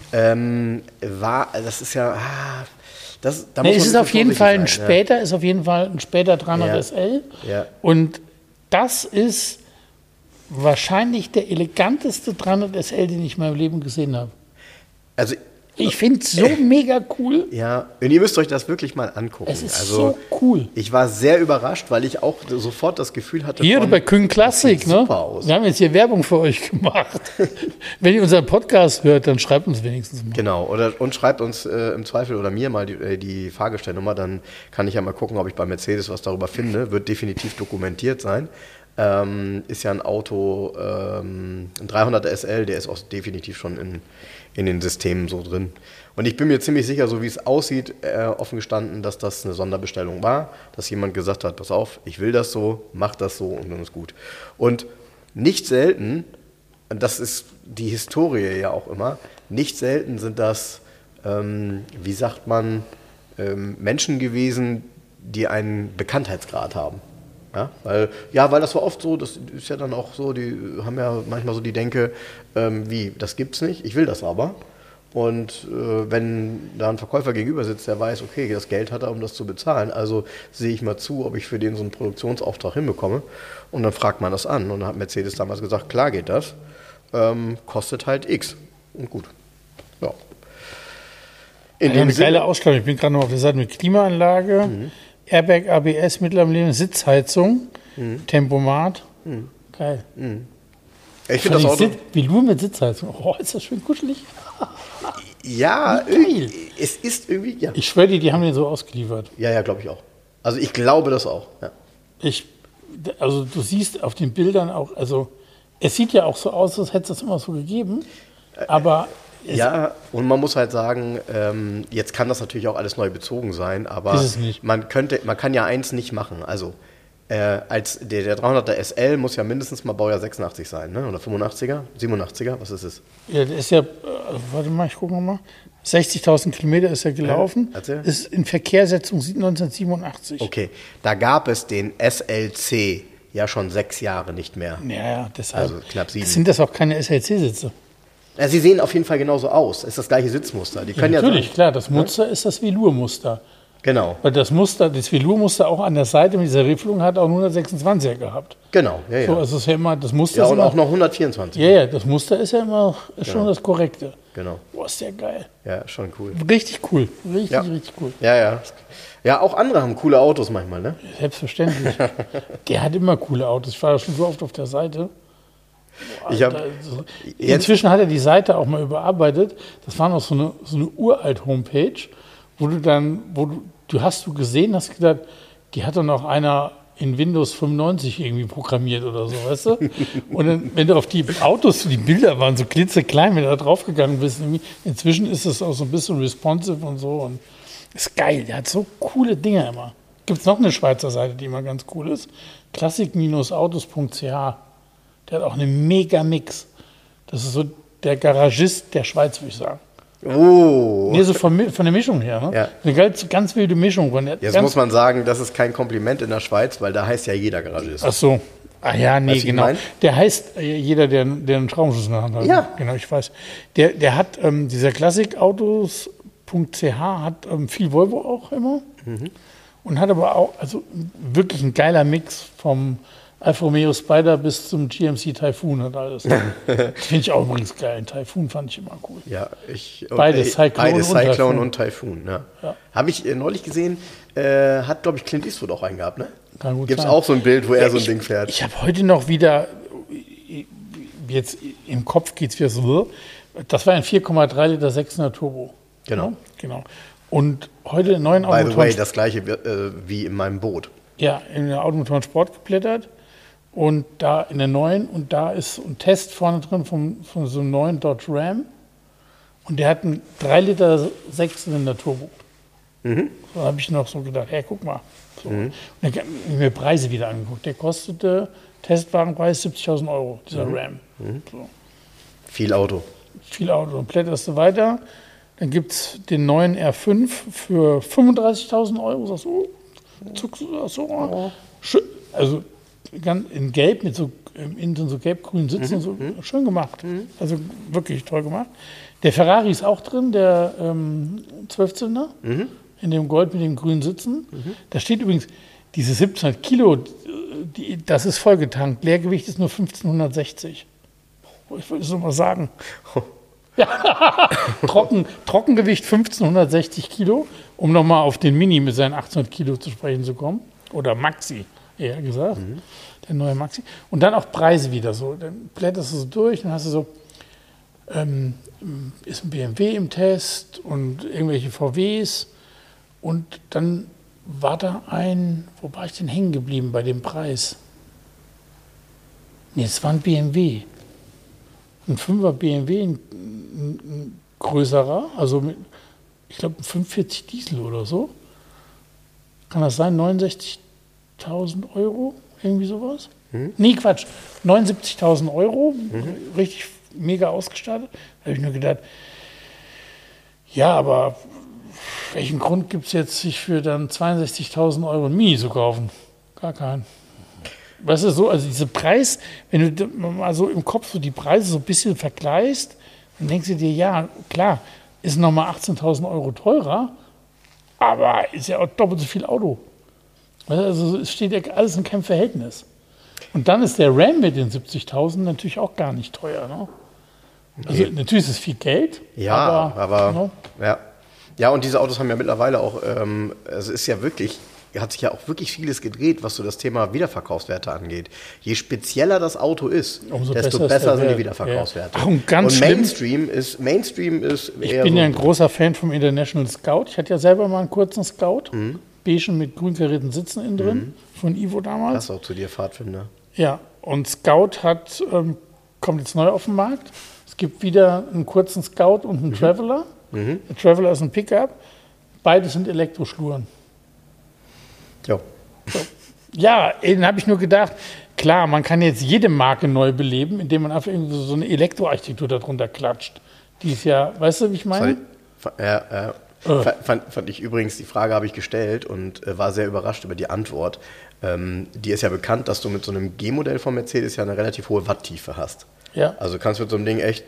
ähm, war, das ist ja, ah, das, da Nee, muss es man ist ein auf bisschen jeden Fall ein vorsichtig sein, später, ist auf jeden Fall ein später dreihundert Ja. S L. Ja. Und das ist wahrscheinlich der eleganteste dreihundert S L, den ich in meinem Leben gesehen habe. Ja. Also, Ich finde es so mega cool. ja, und ihr müsst euch das wirklich mal angucken. Es ist also, so cool. ich war sehr überrascht, weil ich auch sofort das Gefühl hatte, Hier von, bei Kühn das Klassik, sieht ne? super aus. Wir haben jetzt hier Werbung für euch gemacht. Wenn ihr unseren Podcast hört, dann schreibt uns wenigstens mal. Genau, oder, und schreibt uns äh, im Zweifel oder mir mal die, äh, die Fahrgestellnummer, dann kann ich ja mal gucken, ob ich bei Mercedes was darüber finde. Wird definitiv dokumentiert sein. Ähm, ist ja ein Auto, ähm, ein dreihunderter S L, der ist auch definitiv schon in, in den Systemen so drin. Und ich bin mir ziemlich sicher, so wie es aussieht, äh, offen gestanden, dass das eine Sonderbestellung war, dass jemand gesagt hat, pass auf, ich will das so, mach das so und dann ist gut. Und nicht selten, und das ist die Historie ja auch immer, nicht selten sind das, ähm, wie sagt man, ähm, Menschen gewesen, die einen Bekanntheitsgrad haben. Ja, weil, ja, weil das war oft so, das ist ja dann auch so, die haben ja manchmal so die Denke, ähm, wie, das gibt's nicht, ich will das aber. Und äh, wenn da ein Verkäufer gegenüber sitzt, der weiß, okay, das Geld hat er, um das zu bezahlen, also sehe ich mal zu, ob ich für den so einen Produktionsauftrag hinbekomme. Und dann fragt man das an. Und dann hat Mercedes damals gesagt, klar geht das, ähm, kostet halt X. Und gut. Ja. In Ja, dem eine Sinne- geile Ausstattung. Ich bin gerade noch auf der Seite mit Klimaanlage, Mhm. Airbag, A B S, Mittelarmlehne, Sitzheizung, Mhm. Tempomat. Geil. Ich finde das Vor Auto, allem Sitz- Velour mit Sitzheizung. Oh, ist das schön kuschelig. ja, Wie geil. irgendwie- es ist irgendwie, ja, Ich schwöre dir, die haben den so ausgeliefert. ja, ja, glaube ich auch. Also ich glaube das auch, ja. Ich, also du siehst auf den Bildern auch, also es sieht ja auch so aus, als hätte es das immer so gegeben, aber es Ja, und man muss halt sagen, ähm, jetzt kann das natürlich auch alles neu bezogen sein, aber Ist es nicht. man könnte, man kann ja eins nicht machen. Also äh, als der, der dreihunderter S L muss ja mindestens mal Baujahr sechsundachtzig sein, ne? Oder fünfundachtziger, siebenundachtziger, was ist es? ja, der ist ja, äh, warte mal, ich gucke mal, sechzigtausend Kilometer ist er gelaufen, Ja, erzähl. ist in Verkehrssetzung neunzehnhundertsiebenundachtzig. Okay, da gab es den S L C ja schon sechs Jahre nicht mehr. Ja, ja, deshalb Also knapp sieben. sind das auch keine S L C-Sitze. Ja, sie sehen auf jeden Fall genauso aus. Ist das gleiche Sitzmuster. Die können ja, ja, natürlich, sagen, klar. Das Muster ist das Velour-Muster. Genau. Weil das Muster, das Velour-Muster auch an der Seite mit dieser Riffelung hat auch einen hundertsechsundzwanziger gehabt. Genau, ja, ja. So, also es ist ja immer, das Muster ja, ist und immer, auch noch hundertvierundzwanzig. Ja, ja, das Muster ist ja immer ist schon Genau. das Korrekte. Genau. Boah, ist der geil. Ja, schon cool. Richtig cool. Richtig, Ja. richtig cool. Ja, ja. Ja, auch andere haben coole Autos manchmal, ne? Selbstverständlich. Der hat immer coole Autos. Ich war ja schon so oft auf der Seite. Boah, Ich hab Alter, so- jetzt- Inzwischen hat er die Seite auch mal überarbeitet. Das war noch so eine, so eine uralt-Homepage, wo du dann, wo du, du hast du gesehen, hast gedacht, die hat doch noch einer in Windows fünfundneunzig irgendwie programmiert oder so, weißt du? Und dann, wenn du auf die Autos, die Bilder waren so klitzeklein, wenn du da draufgegangen bist, irgendwie, inzwischen ist es auch so ein bisschen responsive und so und ist geil. Der hat so coole Dinge immer. Gibt es noch eine Schweizer Seite, die immer ganz cool ist? klassik-autos punkt c h. Der hat auch einen Mega-Mix. Das ist so der Garagist der Schweiz, würde ich sagen. Oh. Nee, so von, Mi- von der Mischung her. Ne? Ja. Eine ganz, ganz wilde Mischung. Von der, Jetzt ganz, muss man sagen, das ist kein Kompliment in der Schweiz, weil da heißt ja jeder Garagist. Ach so. Ah ja, nee, Weißt du, wie ich genau. mein? Der heißt äh, jeder, der, der einen Schraubenschlüssel in der Hand hat. Ja. Genau, ich weiß. Der, der hat, ähm, dieser klassik-autos punkt c h hat ähm, viel Volvo auch immer. Mhm. Und hat aber auch, also wirklich ein geiler Mix vom Alfa Romeo Spider bis zum G M C Typhoon hat alles. Das finde ich auch übrigens geil. Ein Typhoon fand ich immer cool. Ja, ich, Beides, Cyclone beides, und Cyclone Typhoon. und Typhoon. Ja. Ja. Habe ich äh, neulich gesehen, äh, hat, glaube ich, Clint Eastwood auch einen gehabt, ne? Kann gut Gibt es sein. auch so ein Bild, wo er Ja, so ein ich, Ding fährt? Ich habe heute noch wieder, jetzt im Kopf geht es wieder so, das war ein vier Komma drei Liter sechshundert Turbo. Genau. Ja, genau. Und heute in neuen By the way, Automotoren, das gleiche äh, wie in meinem Boot. ja, in der Automotoren Sport geblättert und da in der neuen und da ist ein Test vorne drin von, von so einem neuen Dodge Ram und der hat einen drei Liter Sechszylinder Turbo. Mhm. So habe ich noch so gedacht, hey, guck mal. So. Und dann habe ich mir Preise wieder angeguckt. Der kostete Testwagenpreis siebzigtausend Euro, dieser Ram. So. Viel Auto. Viel Auto. Und blätterst du weiter, dann gibt es den neuen R fünf für fünfunddreißigtausend Euro. Sagst du, oh, zuckst du das so? Oh. Schön, also ganz in Gelb, mit so innen so gelb-grünen Sitzen, so schön gemacht. Also wirklich toll gemacht. Der Ferrari ist auch drin, der ähm, Zwölfzylinder, in dem Gold mit den grünen Sitzen. Da steht übrigens, diese siebzehnhundert Kilo, die, das ist vollgetankt. Leergewicht ist nur fünfzehnhundertsechzig. Ich wollte es nur mal sagen. Ja. Trocken, Trockengewicht fünfzehnhundertsechzig Kilo, um nochmal auf den Mini mit seinen achthundert Kilo zu sprechen zu kommen. Oder Maxi, eher gesagt. Mhm. Der neue Maxi. Und dann auch Preise wieder so. Dann blätterst du so durch, dann hast du so, ähm, ist ein B M W im Test und irgendwelche V Ws. Und dann war da ein, wo war ich denn hängen geblieben bei dem Preis? Nee, es war ein B M W. Ein Fünfer B M W, ein, ein, ein größerer, also mit, ich glaube ein fünfundvierzig Diesel oder so. Kann das sein? neunundsechzigtausend Euro? Irgendwie sowas? Hm? Nee, Quatsch. neunundsiebzigtausend Euro, mhm. richtig mega ausgestattet. Da habe ich nur gedacht, ja, aber welchen Grund gibt es jetzt, sich für dann zweiundsechzigtausend Euro ein Mini zu kaufen? Gar keinen. Weißt du, so, also dieser Preis, wenn du mal so im Kopf so die Preise so ein bisschen vergleichst, dann denkst du dir, ja, klar, ist nochmal achtzehntausend Euro teurer, aber ist ja auch doppelt so viel Auto. Weißt du, also es steht ja alles in keinem Verhältnis. Und dann ist der Ram mit den siebzigtausend natürlich auch gar nicht teuer. Ne? Also okay. Natürlich ist es viel Geld, ja, aber... aber ne? ja. ja, und diese Autos haben ja mittlerweile auch, ähm, also es ist ja wirklich... hat sich ja auch wirklich vieles gedreht, was so das Thema Wiederverkaufswerte angeht. Je spezieller das Auto ist, Umso desto besser, besser ist sind der die Wiederverkaufswerte. Ja. Ach, und ganz und schlimm, Mainstream ist, Mainstream ist ich eher bin so ja ein großer Fan vom International Scout. Ich hatte ja selber mal einen kurzen Scout, mhm. beige mit grün karierten Sitzen innen drin, mhm. von Ivo damals. Passt auch zu dir, Pfadfinder. Ja, und Scout hat, ähm, kommt jetzt neu auf den Markt. Es gibt wieder einen kurzen Scout und einen mhm. Traveler. Mhm. Der Traveler ist ein Pickup. Beide sind Elektroschluren. Jo. So. Ja, dann habe ich nur gedacht, klar, man kann jetzt jede Marke neu beleben, indem man einfach irgendwie so eine Elektroarchitektur darunter klatscht. Die ist ja, weißt du, wie ich meine? Ja, ja. Äh. Fand, fand ich übrigens, die Frage habe ich gestellt und äh, war sehr überrascht über die Antwort. Ähm, die ist ja bekannt, dass du mit so einem G-Modell von Mercedes ja eine relativ hohe Watttiefe hast. Ja. Also kannst du mit so einem Ding echt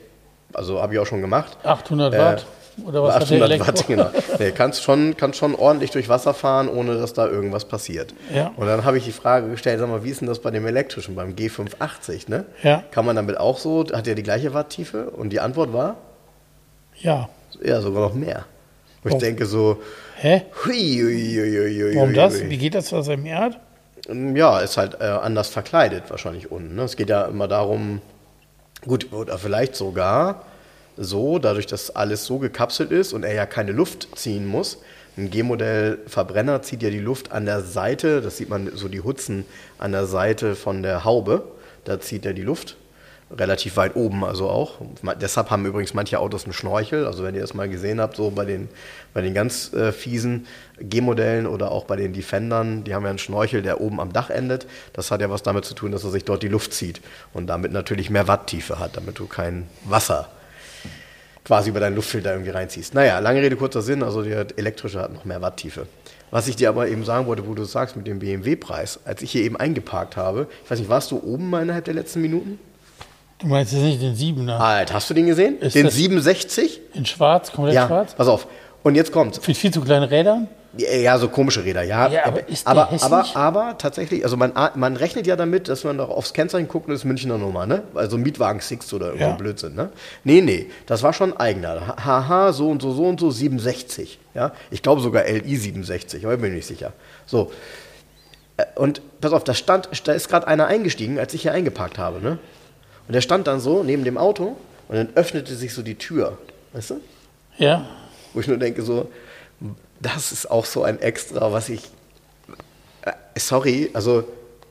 Also habe ich auch schon gemacht. achthundert Watt? Oder was hat der achthundert Elektro? Watt, genau. Nee, kannst schon, kannst schon ordentlich durch Wasser fahren, ohne dass da irgendwas passiert. Ja. Und dann habe ich die Frage gestellt, sag mal, wie ist denn das bei dem elektrischen, beim G fünfhundertachtzig, ne? Ja. Kann man damit auch so, hat der die gleiche Watttiefe? Und die Antwort war? Ja. Ja, sogar noch mehr. Wo Oh. ich denke so, Hä? hui, hui, hui, hui, hui, Warum das? hui. Wie geht das was im Erd? Ja, ist halt äh, anders verkleidet wahrscheinlich unten. Ne? Es geht ja immer darum, gut, oder vielleicht sogar so, dadurch, dass alles so gekapselt ist und er ja keine Luft ziehen muss. Ein G-Modell-Verbrenner zieht ja die Luft an der Seite, das sieht man so die Hutzen an der Seite von der Haube, da zieht er die Luft. Relativ weit oben also auch. Deshalb haben übrigens manche Autos einen Schnorchel. Also wenn ihr das mal gesehen habt, so bei den, bei den ganz äh, fiesen G-Modellen oder auch bei den Defendern, die haben ja einen Schnorchel, der oben am Dach endet. Das hat ja was damit zu tun, dass er sich dort die Luft zieht und damit natürlich mehr Watttiefe hat, damit du kein Wasser quasi über deinen Luftfilter irgendwie reinziehst. Naja, lange Rede, kurzer Sinn, also der elektrische hat noch mehr Watttiefe. Was ich dir aber eben sagen wollte, wo du sagst mit dem B M W-Preis, als ich hier eben eingeparkt habe, ich weiß nicht, warst du oben mal innerhalb der letzten Minuten? Du meinst jetzt nicht den Siebener? Alter, hast du den gesehen? Ist den das- siebenundsechzig? In schwarz, komplett Ja, schwarz? pass auf. Und jetzt kommt's. Mit viel zu kleinen Rädern? Ja, so komische Räder, ja. Ja, aber ist der aber, hässlich? aber, aber tatsächlich, also man, man rechnet ja damit, dass man doch aufs Kennzeichen guckt und das ist Münchner Nummer, ne? Also Mietwagen Sixt oder irgendein Ja. Blödsinn, ne? Nee, nee, das war schon eigener. Haha, so und so, so und so, siebenundsechzig. Ja? Ich glaube sogar L I siebenundsechzig, aber ich bin mir nicht sicher. So. Äh, Und pass auf, da stand, da ist gerade einer eingestiegen, als ich hier eingeparkt habe, ne? Und der stand dann so neben dem Auto und dann öffnete sich so die Tür, weißt du? Ja. Wo ich nur denke, so, das ist auch so ein Extra, was ich. Äh, sorry, also.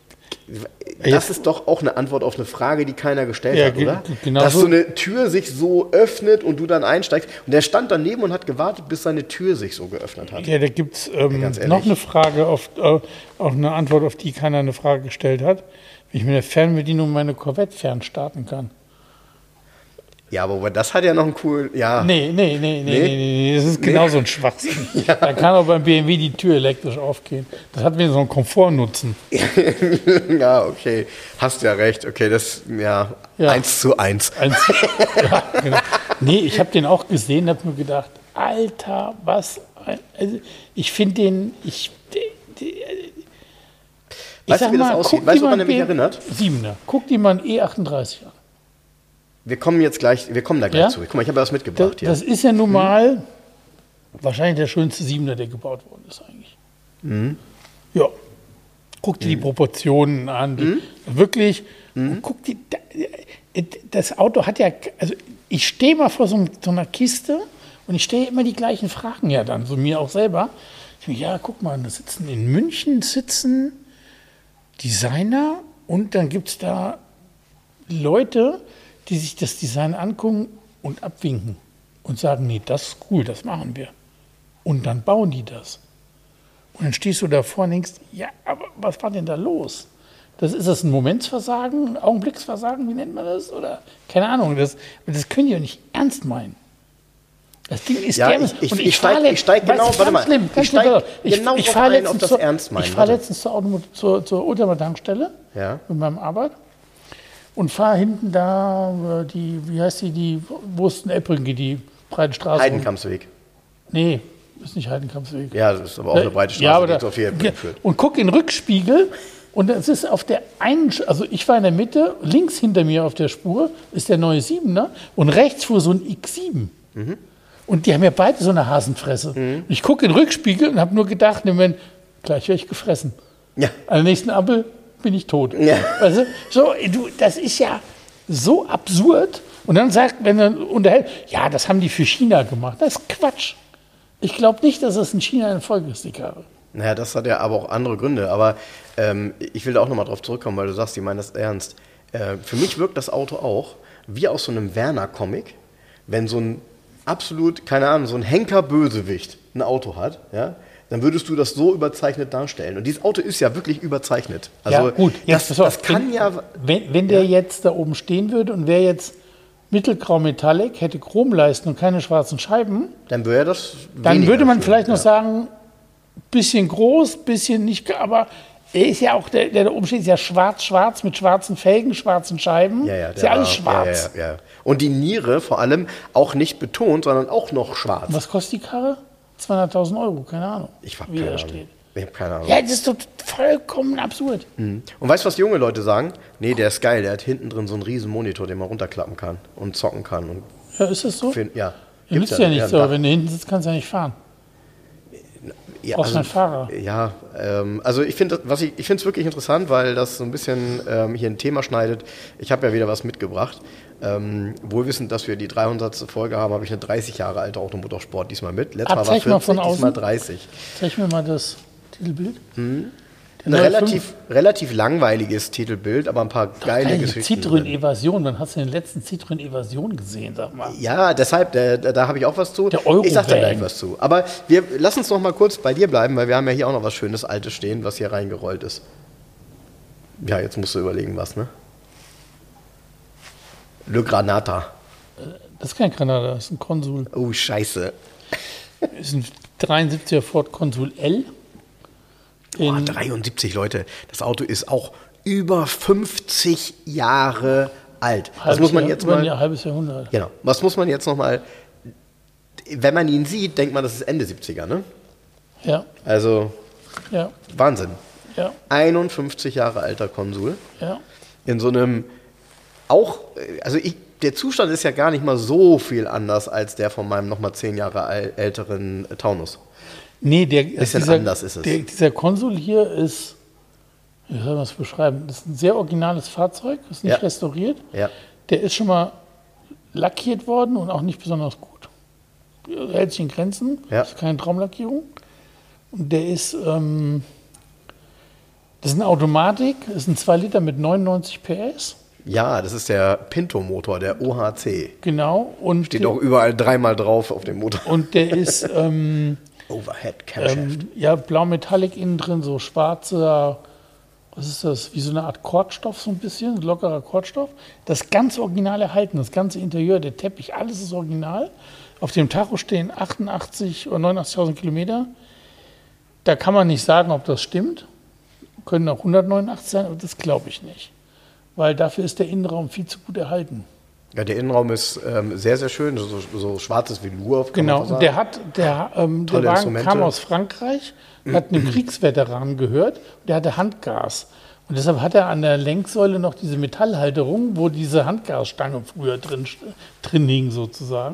Das Jetzt- ist doch auch eine Antwort auf eine Frage, die keiner gestellt Ja, hat, ge- oder? genau Dass so. so eine Tür sich so öffnet und du dann einsteigst. Und der stand daneben und hat gewartet, bis seine Tür sich so geöffnet hat. Ja, da gibt es ähm, ganz ehrlich. noch eine Frage, auf, äh, auch eine Antwort, auf die keiner eine Frage gestellt hat. Wie ich mit der Fernbedienung meine Corvette fernstarten kann. Ja, aber das hat ja noch einen coolen. Ja. Nee, nee, nee, nee, nee, Nee? nee, nee. Das ist genauso ein Schwachsinn. Da kann auch beim B M W die Tür elektrisch aufgehen. Das hat mir so einen Komfortnutzen. Ja, okay. Hast ja recht. Okay, das, ja, Ja. eins zu eins. Eins, ja, genau. Nee, ich habe den auch gesehen, habe mir gedacht, Alter, was ein, also ich finde den, ich, de, de, ich Weißt du, wie das aussieht? guck Weißt dir du, woran mal er mich B- erinnert? Siebener. Guck dir mal einen E achtunddreißig an. Wir kommen jetzt gleich, wir kommen da gleich Ja? zu. Guck mal, ich habe was Das, mitgebracht hier. das ist ja nun mal wahrscheinlich der schönste Siebener, der gebaut worden ist eigentlich. Mhm. Ja. Guck dir die Proportionen an. Die, Mhm. Wirklich. Und guck dir, da- das Auto hat ja, also ich stehe mal vor so, einem- so einer Kiste und ich stelle immer die gleichen Fragen ja dann, so mir auch selber. Ich denke, ja, guck mal, da sitzen in München sitzen Designer und dann gibt es da Leute, die sich das Design angucken und abwinken und sagen, nee, das ist cool, das machen wir. Und dann bauen die das. Und dann stehst du davor und denkst, ja, aber was war denn da los? Das, ist das ein Momentsversagen, ein Augenblicksversagen, wie nennt man das? Oder keine Ahnung, das, das können die ja nicht ernst meinen. Das Ding ist Ja, derbe- ich- ich- und ich steig- fahr letzt- ich steig genau- weißt du, warte ganz mal, schlimm, ganz ich steig schlimm, ich, genau ich drauf fahr ein, letztens ob das zur- ernst meinen, Ich fahre warte. letztens zur, Automo- zur, zur Ultramar-Tankstelle Ja. mit meinem Arbeit und fahre hinten da, äh, die, wie heißt die, die Wursten-Eppringe, die breite Straße. Heidenkampsweg. Nee, ist nicht Heidenkampsweg. Ja, das ist aber auch eine breite Straße, ja, aber die da, zur Viereck führt. und guck in den Rückspiegel und es ist auf der einen, Sch- also ich war in der Mitte, links hinter mir auf der Spur ist der neue Siebener und rechts fuhr so ein X sieben. Mhm. Und die haben ja beide so eine Hasenfresse. Und ich gucke in den Rückspiegel und habe nur gedacht, ne, Moment, gleich werde ich gefressen. Ja. An der nächsten Ampel bin ich tot. Ja. Weißt du? So, du, das ist ja so absurd. Und dann sagt, wenn er unterhält, ja, das haben die für China gemacht. Das ist Quatsch. Ich glaube nicht, dass es in China ein Erfolg ist, die Karre. Naja, das hat ja aber auch andere Gründe. Aber ähm, ich will da auch nochmal drauf zurückkommen, weil du sagst, die meinen das ernst. Äh, für mich wirkt das Auto auch wie aus so einem Werner-Comic, wenn so ein absolut, keine Ahnung, so ein Henker-Bösewicht ein Auto hat, ja, dann würdest du das so überzeichnet darstellen. Und dieses Auto ist ja wirklich überzeichnet. Also ja, gut, jetzt das, pass auf, das kann wenn, ja... Wenn, wenn der jetzt da oben stehen würde und wäre jetzt mittelgrau Metallic, hätte Chromleisten und keine schwarzen Scheiben, Dann wäre das dann weniger würde man schön, vielleicht noch ja. sagen, bisschen groß, bisschen nicht, ge- aber er ist ja auch, der, der da oben steht, ist ja schwarz-schwarz mit schwarzen Felgen, schwarzen Scheiben. Ja, ja, ist ja der alles war- schwarz. Ja, ja, ja. Und die Niere vor allem auch nicht betont, sondern auch noch schwarz. Und was kostet die Karre? zweihunderttausend Euro, keine Ahnung. Ich habe wie keine der Ahnung. steht. Ich habe keine Ahnung. Ja, das ist doch vollkommen absurd. Mhm. Und weißt du, was die junge Leute sagen? Nee, der ist geil, der hat hinten drin so einen riesen Monitor, den man runterklappen kann und zocken kann. Und Ja, ist das so? find, ja. Ja, Gibt's nützt ja nichts, ja, aber wenn du hinten sitzt, kannst du ja nicht fahren. Ja, Brauchst also, einen Fahrer. Ja, ähm, also ich finde was ich, ich finde es wirklich interessant, weil das so ein bisschen ähm, hier ein Thema schneidet. Ich habe ja wieder was mitgebracht. Ähm, wohl wissend, dass wir die dreihundertste Folge haben, habe ich eine dreißig Jahre alte Automotorsport diesmal mit. Letztes Ah, Mal war zeig mal vierzig, von diesmal außen. dreißig. Zeig mir mal das Titelbild. Ein neue relativ, relativ langweiliges Titelbild, aber ein paar geile Geil, Geschichten. Citroën drin. Evasion, wann hast du den letzten Citroën Evasion gesehen, sag mal? Ja, deshalb, da, da, da habe ich auch was zu. Der Eurovan. Ich sag da gleich was zu. Aber wir lass uns noch mal kurz bei dir bleiben, weil wir haben ja hier auch noch was Schönes Altes stehen, was hier reingerollt ist. Ja, jetzt musst du überlegen, was, ne? Le Granata. Das ist kein Granada, das ist ein Konsul. Oh, scheiße. Das ist ein dreiundsiebziger Ford Konsul L. Boah, In, dreiundsiebzig, Leute. Das Auto ist auch über fünfzig Jahre alt. Was halbes muss man Jahr- jetzt über ein mal... Jahr, halbes Jahrhundert. Genau. Was muss man jetzt noch mal... Wenn man ihn sieht, denkt man, das ist Ende siebziger, ne? Ja, Also, ja, Wahnsinn. ja, einundfünfzig Jahre alter Konsul. ja. In so einem... Auch... Also ich... Der Zustand ist ja gar nicht mal so viel anders als der von meinem noch mal zehn Jahre al- älteren Taunus. Nee, der, Bisschen dieser, anders ist es. Der, dieser Konsul hier ist, wie soll man es beschreiben, das ist ein sehr originales Fahrzeug, ist nicht Ja. restauriert. Ja. Der ist schon mal lackiert worden und auch nicht besonders gut. Hält sich in Grenzen, Ja. ist keine Traumlackierung. Und der ist, ähm, das ist eine Automatik, ist ein zwei Liter mit neunundneunzig P S. Ja, das ist der Pinto-Motor, der O H C. Genau. Und Steht auch überall dreimal drauf auf dem Motor. Und der ist ähm, Overhead Camshaft. ähm, ja, blau Metallic innen drin, so schwarzer, was ist das, wie so eine Art Kordstoff so ein bisschen, lockerer Kordstoff. Das ganz Original erhalten, das ganze Interieur, der Teppich, alles ist original. Auf dem Tacho stehen achtundachtzig oder neunundachtzigtausend Kilometer. Da kann man nicht sagen, ob das stimmt. Können auch hundertneunundachtzig sein, aber das glaube ich nicht. Weil dafür ist der Innenraum viel zu gut erhalten. Ja, der Innenraum ist ähm, sehr, sehr schön, so, so schwarzes Velour. kann Genau, man so und der sagen. hat, der, ähm, der Tolle Wagen Instrumente. kam aus Frankreich, hat einem Kriegsveteran gehört, der hatte Handgas. Und deshalb hat er an der Lenksäule noch diese Metallhalterung, wo diese Handgasstange früher drin, drin hing sozusagen.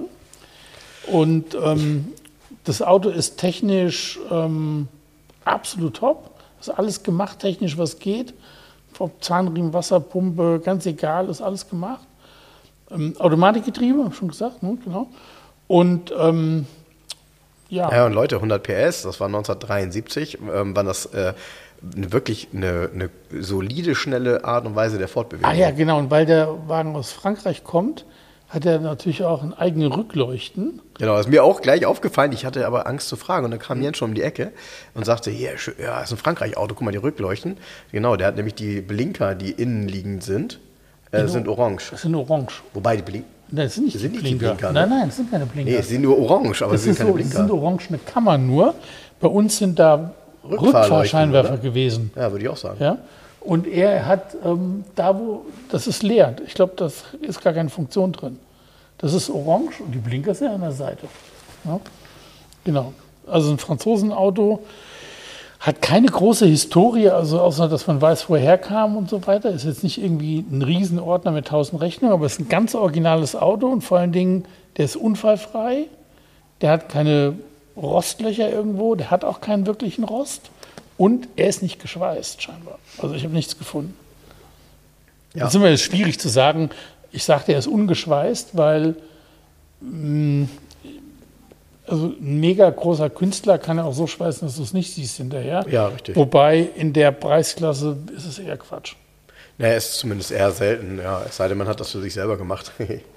Und ähm, das Auto ist technisch ähm, absolut top. Ist alles gemacht, technisch was geht. Ob Zahnriemen, Wasserpumpe, ganz egal, ist alles gemacht. Ähm, Automatikgetriebe, habe ich schon gesagt, ne? Genau. Und ähm, ja. Ja, und Leute, hundert P S, das war neunzehnhundertdreiundsiebzig, ähm, war das äh, eine, wirklich eine, eine solide, schnelle Art und Weise der Fortbewegung. Ah ja, genau. Und weil der Wagen aus Frankreich kommt, hat er natürlich auch einen eigenen Rückleuchten. Genau, ist mir auch gleich aufgefallen. Ich hatte aber Angst zu fragen. Und dann kam Jens schon um die Ecke und sagte, hier, schön, ja, ist ein Frankreich-Auto, guck mal, die Rückleuchten. Genau, der hat nämlich die Blinker, die innen liegend sind, äh, Genau. sind orange. Das sind orange. Wobei die Blinker, Nein, das sind nicht, Das sind die nicht die Blinker. Blinker, ne? Nein, nein, das sind keine Blinker. nee, sie sind nur orange, aber das, sie sind ist keine so, das Blinker. sind orangene Kammern nur. Bei uns sind da Rückfahrleuchten, Rückfahrscheinwerfer oder? gewesen. Ja, würde ich auch sagen. Ja? Und er hat ähm, da, wo, das ist leer. Ich glaube, das ist gar keine Funktion drin. Das ist orange und die Blinker sind an der Seite. Ja? Genau. Also ein Franzosenauto hat keine große Historie, also außer dass man weiß, woher er kam und so weiter. Ist jetzt nicht irgendwie ein Riesenordner mit tausend Rechnungen, aber es ist ein ganz originales Auto und vor allen Dingen, der ist unfallfrei. Der hat keine Rostlöcher irgendwo, der hat auch keinen wirklichen Rost und er ist nicht geschweißt scheinbar. Also ich habe nichts gefunden. Ja. Jetzt ist immer schwierig zu sagen, ich sagte, er ist ungeschweißt, weil mh, also ein mega großer Künstler kann ja auch so schweißen, dass du es nicht siehst hinterher. Ja, richtig. Wobei in der Preisklasse ist es eher Quatsch. Naja, ist zumindest eher selten, ja. Es sei denn, man hat das für sich selber gemacht.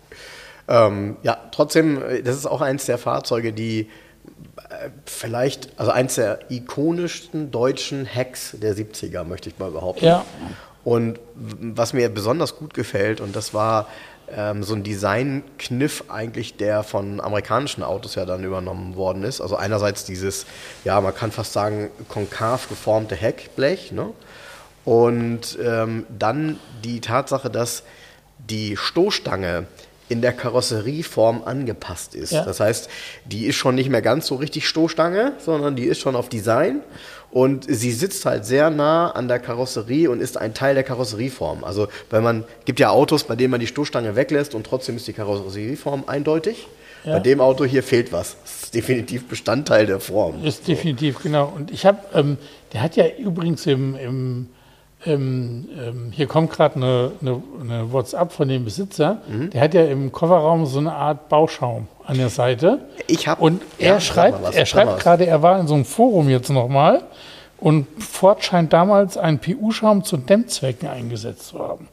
ähm, ja, trotzdem, das ist auch eins der Fahrzeuge, die äh, vielleicht, also eins der ikonischsten deutschen Hacks der siebziger, möchte ich mal behaupten. Ja. Und was mir besonders gut gefällt, und das war ähm, so ein Designkniff eigentlich, der von amerikanischen Autos ja dann übernommen worden ist. Also einerseits dieses, ja, man kann fast sagen, konkav geformte Heckblech, ne? Und ähm, dann die Tatsache, dass die Stoßstange in der Karosserieform angepasst ist. Ja. Das heißt, die ist schon nicht mehr ganz so richtig Stoßstange, sondern die ist schon auf Design. Und sie sitzt halt sehr nah an der Karosserie und ist ein Teil der Karosserieform. Also wenn man, gibt ja Autos, bei denen man die Stoßstange weglässt und trotzdem ist die Karosserieform eindeutig. Ja. Bei dem Auto hier fehlt was. Das ist definitiv Bestandteil der Form. Ist so. Definitiv, genau. Und ich habe, ähm, der hat ja übrigens im, im ähm, ähm, hier kommt gerade eine, eine, eine WhatsApp von dem Besitzer, mhm. der hat ja im Kofferraum so eine Art Bauschaum an der Seite. Ich habe. Und er ja, schreibt, was, er schreibt gerade, er war in so einem Forum jetzt nochmal und Ford scheint damals einen P U-Schaum zu Dämmzwecken eingesetzt zu haben.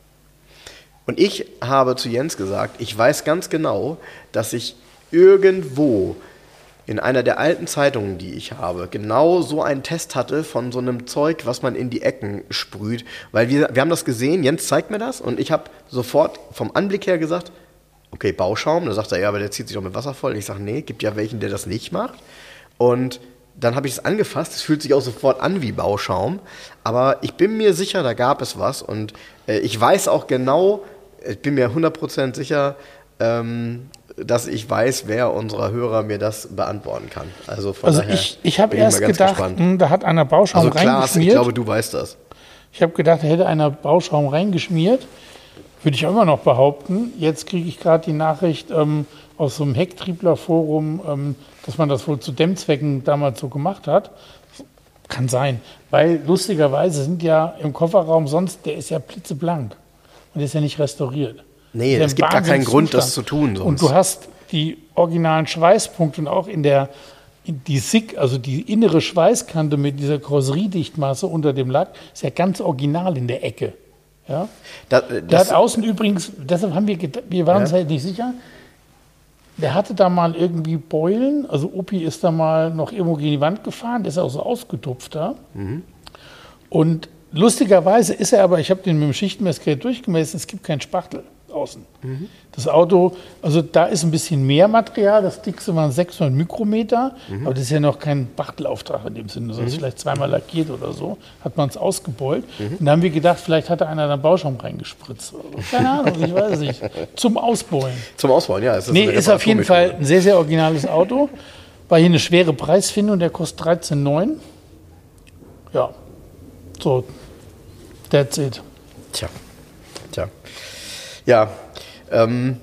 Und ich habe zu Jens gesagt, ich weiß ganz genau, dass ich irgendwo in einer der alten Zeitungen, die ich habe, genau so einen Test hatte von so einem Zeug, was man in die Ecken sprüht. Weil wir, wir haben das gesehen, Jens zeigt mir das und ich habe sofort vom Anblick her gesagt, okay, Bauschaum. Da sagt er, ja, aber der zieht sich doch mit Wasser voll. Und ich sage, nee, gibt ja welchen, der das nicht macht. Und dann habe ich es angefasst. Es fühlt sich auch sofort an wie Bauschaum. Aber ich bin mir sicher, da gab es was. Und äh, ich weiß auch genau, ich bin mir hundert Prozent sicher, ähm, dass ich weiß, wer unserer Hörer mir das beantworten kann. Also von also daher ich, ich habe bin ich erst mal ganz gedacht, gespannt. mh, da hat einer Bauschaum Also Klaas, reingeschmiert. ich glaube, du weißt das. Ich habe gedacht, da hätte einer Bauschaum reingeschmiert. Würde ich auch immer noch behaupten. Jetzt kriege ich gerade die Nachricht ähm, aus so einem Hecktriebler-Forum, ähm, dass man das wohl zu Dämmzwecken damals so gemacht hat. Kann sein. Weil lustigerweise sind ja im Kofferraum sonst, der ist ja blitzeblank. Und der ist ja nicht restauriert. Nee, es gibt gar keinen Grund, das zu tun. Sonst. Und du hast die originalen Schweißpunkte und auch in der in die S I C, also die innere Schweißkante mit dieser Karosseriedichtmasse unter dem Lack, ist ja ganz original in der Ecke. Ja? Da, der hat außen übrigens, deshalb haben wir, wir waren uns ja. halt nicht sicher, der hatte da mal irgendwie Beulen, also Opi ist da mal noch irgendwo gegen die Wand gefahren, der ist auch so ausgetupft da. Mhm. Und lustigerweise ist er aber, ich habe den mit dem Schichtenmessgerät durchgemessen, es gibt keinen Spachtel außen. Mhm. Das Auto, also da ist ein bisschen mehr Material, das dickste waren sechshundert Mikrometer, mhm. aber das ist ja noch kein Bachtelauftrag in dem Sinne, sondern mhm. ist vielleicht zweimal lackiert oder so, hat man es ausgebeult. Mhm. Und da haben wir gedacht, vielleicht hat da einer da Bauschaum reingespritzt. Keine Ahnung, ich weiß es nicht. Zum Ausbeulen. Zum Ausbeulen, ja. Ist nee, ist auf jeden Fall ein sehr, sehr originales Auto. War hier eine schwere Preisfindung, der kostet dreizehn neun. Ja, so, that's it. Tja, tja. Ja, ähm,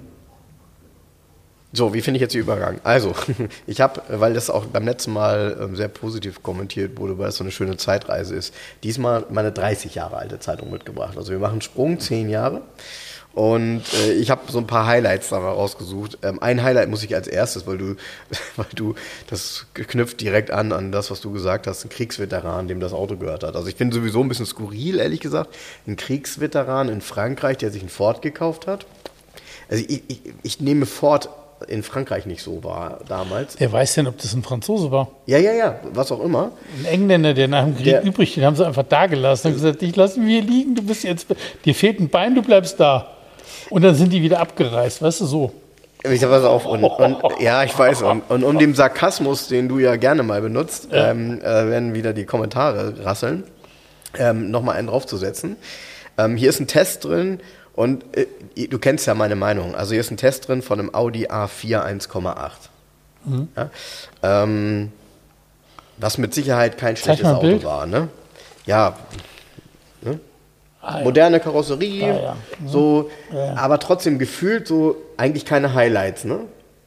so, wie finde ich jetzt den Übergang? Also, ich habe, weil das auch beim letzten Mal ähm, sehr positiv kommentiert wurde, weil es so eine schöne Zeitreise ist, diesmal meine dreißig Jahre alte Zeitung mitgebracht. Also wir machen einen Sprung, zehn Jahre. Und äh, ich habe so ein paar Highlights da mal rausgesucht. Ähm, ein Highlight muss ich als erstes, weil du, weil du, das knüpft direkt an an das, was du gesagt hast, ein Kriegsveteran, dem das Auto gehört hat. Also ich finde sowieso ein bisschen skurril, ehrlich gesagt, ein Kriegsveteran in Frankreich, der sich einen Ford gekauft hat. Also ich, ich, ich nehme Ford in Frankreich nicht so wahr damals. Wer weiß denn, ob das ein Franzose war? Ja, ja, ja, was auch immer. Ein Engländer, der nach dem Krieg der, übrig steht, haben sie einfach da gelassen und gesagt, ich lasse mich hier liegen, du bist jetzt, dir fehlt ein Bein, du bleibst da. Und dann sind die wieder abgereist, weißt du, so. Ich sag was auf. Und, und, ja, ich weiß. Und, und um den Sarkasmus, den du ja gerne mal benutzt, ja. ähm, äh, werden wieder die Kommentare rasseln, ähm, nochmal einen draufzusetzen. Ähm, hier ist ein Test drin und äh, du kennst ja meine Meinung. Also hier ist ein Test drin von einem Audi A vier eins Komma acht. Mhm. Ja? Ähm, was mit Sicherheit kein schlechtes Auto Bild. war. Ne? Ja, ne? Ah, ja. Moderne Karosserie, ah, ja. Mhm. so, ja. aber trotzdem gefühlt so eigentlich keine Highlights, ne?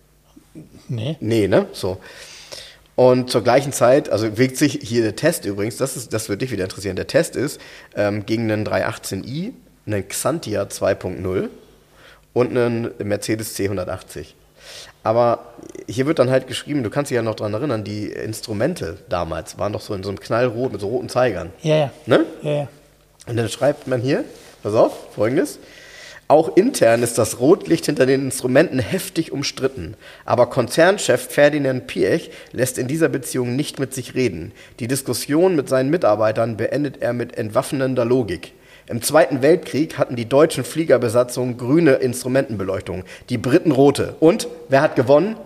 Nee. Nee, ne? So. Und zur gleichen Zeit, also wiegt sich hier der Test übrigens, das, ist, das wird dich wieder interessieren, der Test ist ähm, gegen einen drei achtzehn i, einen Xantia zwei Punkt null und einen Mercedes C hundertachtzig. Aber hier wird dann halt geschrieben, du kannst dich ja noch daran erinnern, die Instrumente damals waren doch so in so einem Knallrot mit so roten Zeigern. Ja, ja. Ne? Ja, ja. Und dann schreibt man hier, pass auf, Folgendes: Auch intern ist das Rotlicht hinter den Instrumenten heftig umstritten. Aber Konzernchef Ferdinand Piech lässt in dieser Beziehung nicht mit sich reden. Die Diskussion mit seinen Mitarbeitern beendet er mit entwaffnender Logik. Im Zweiten Weltkrieg hatten die deutschen Fliegerbesatzungen grüne Instrumentenbeleuchtung, die Briten rote. Und wer hat gewonnen?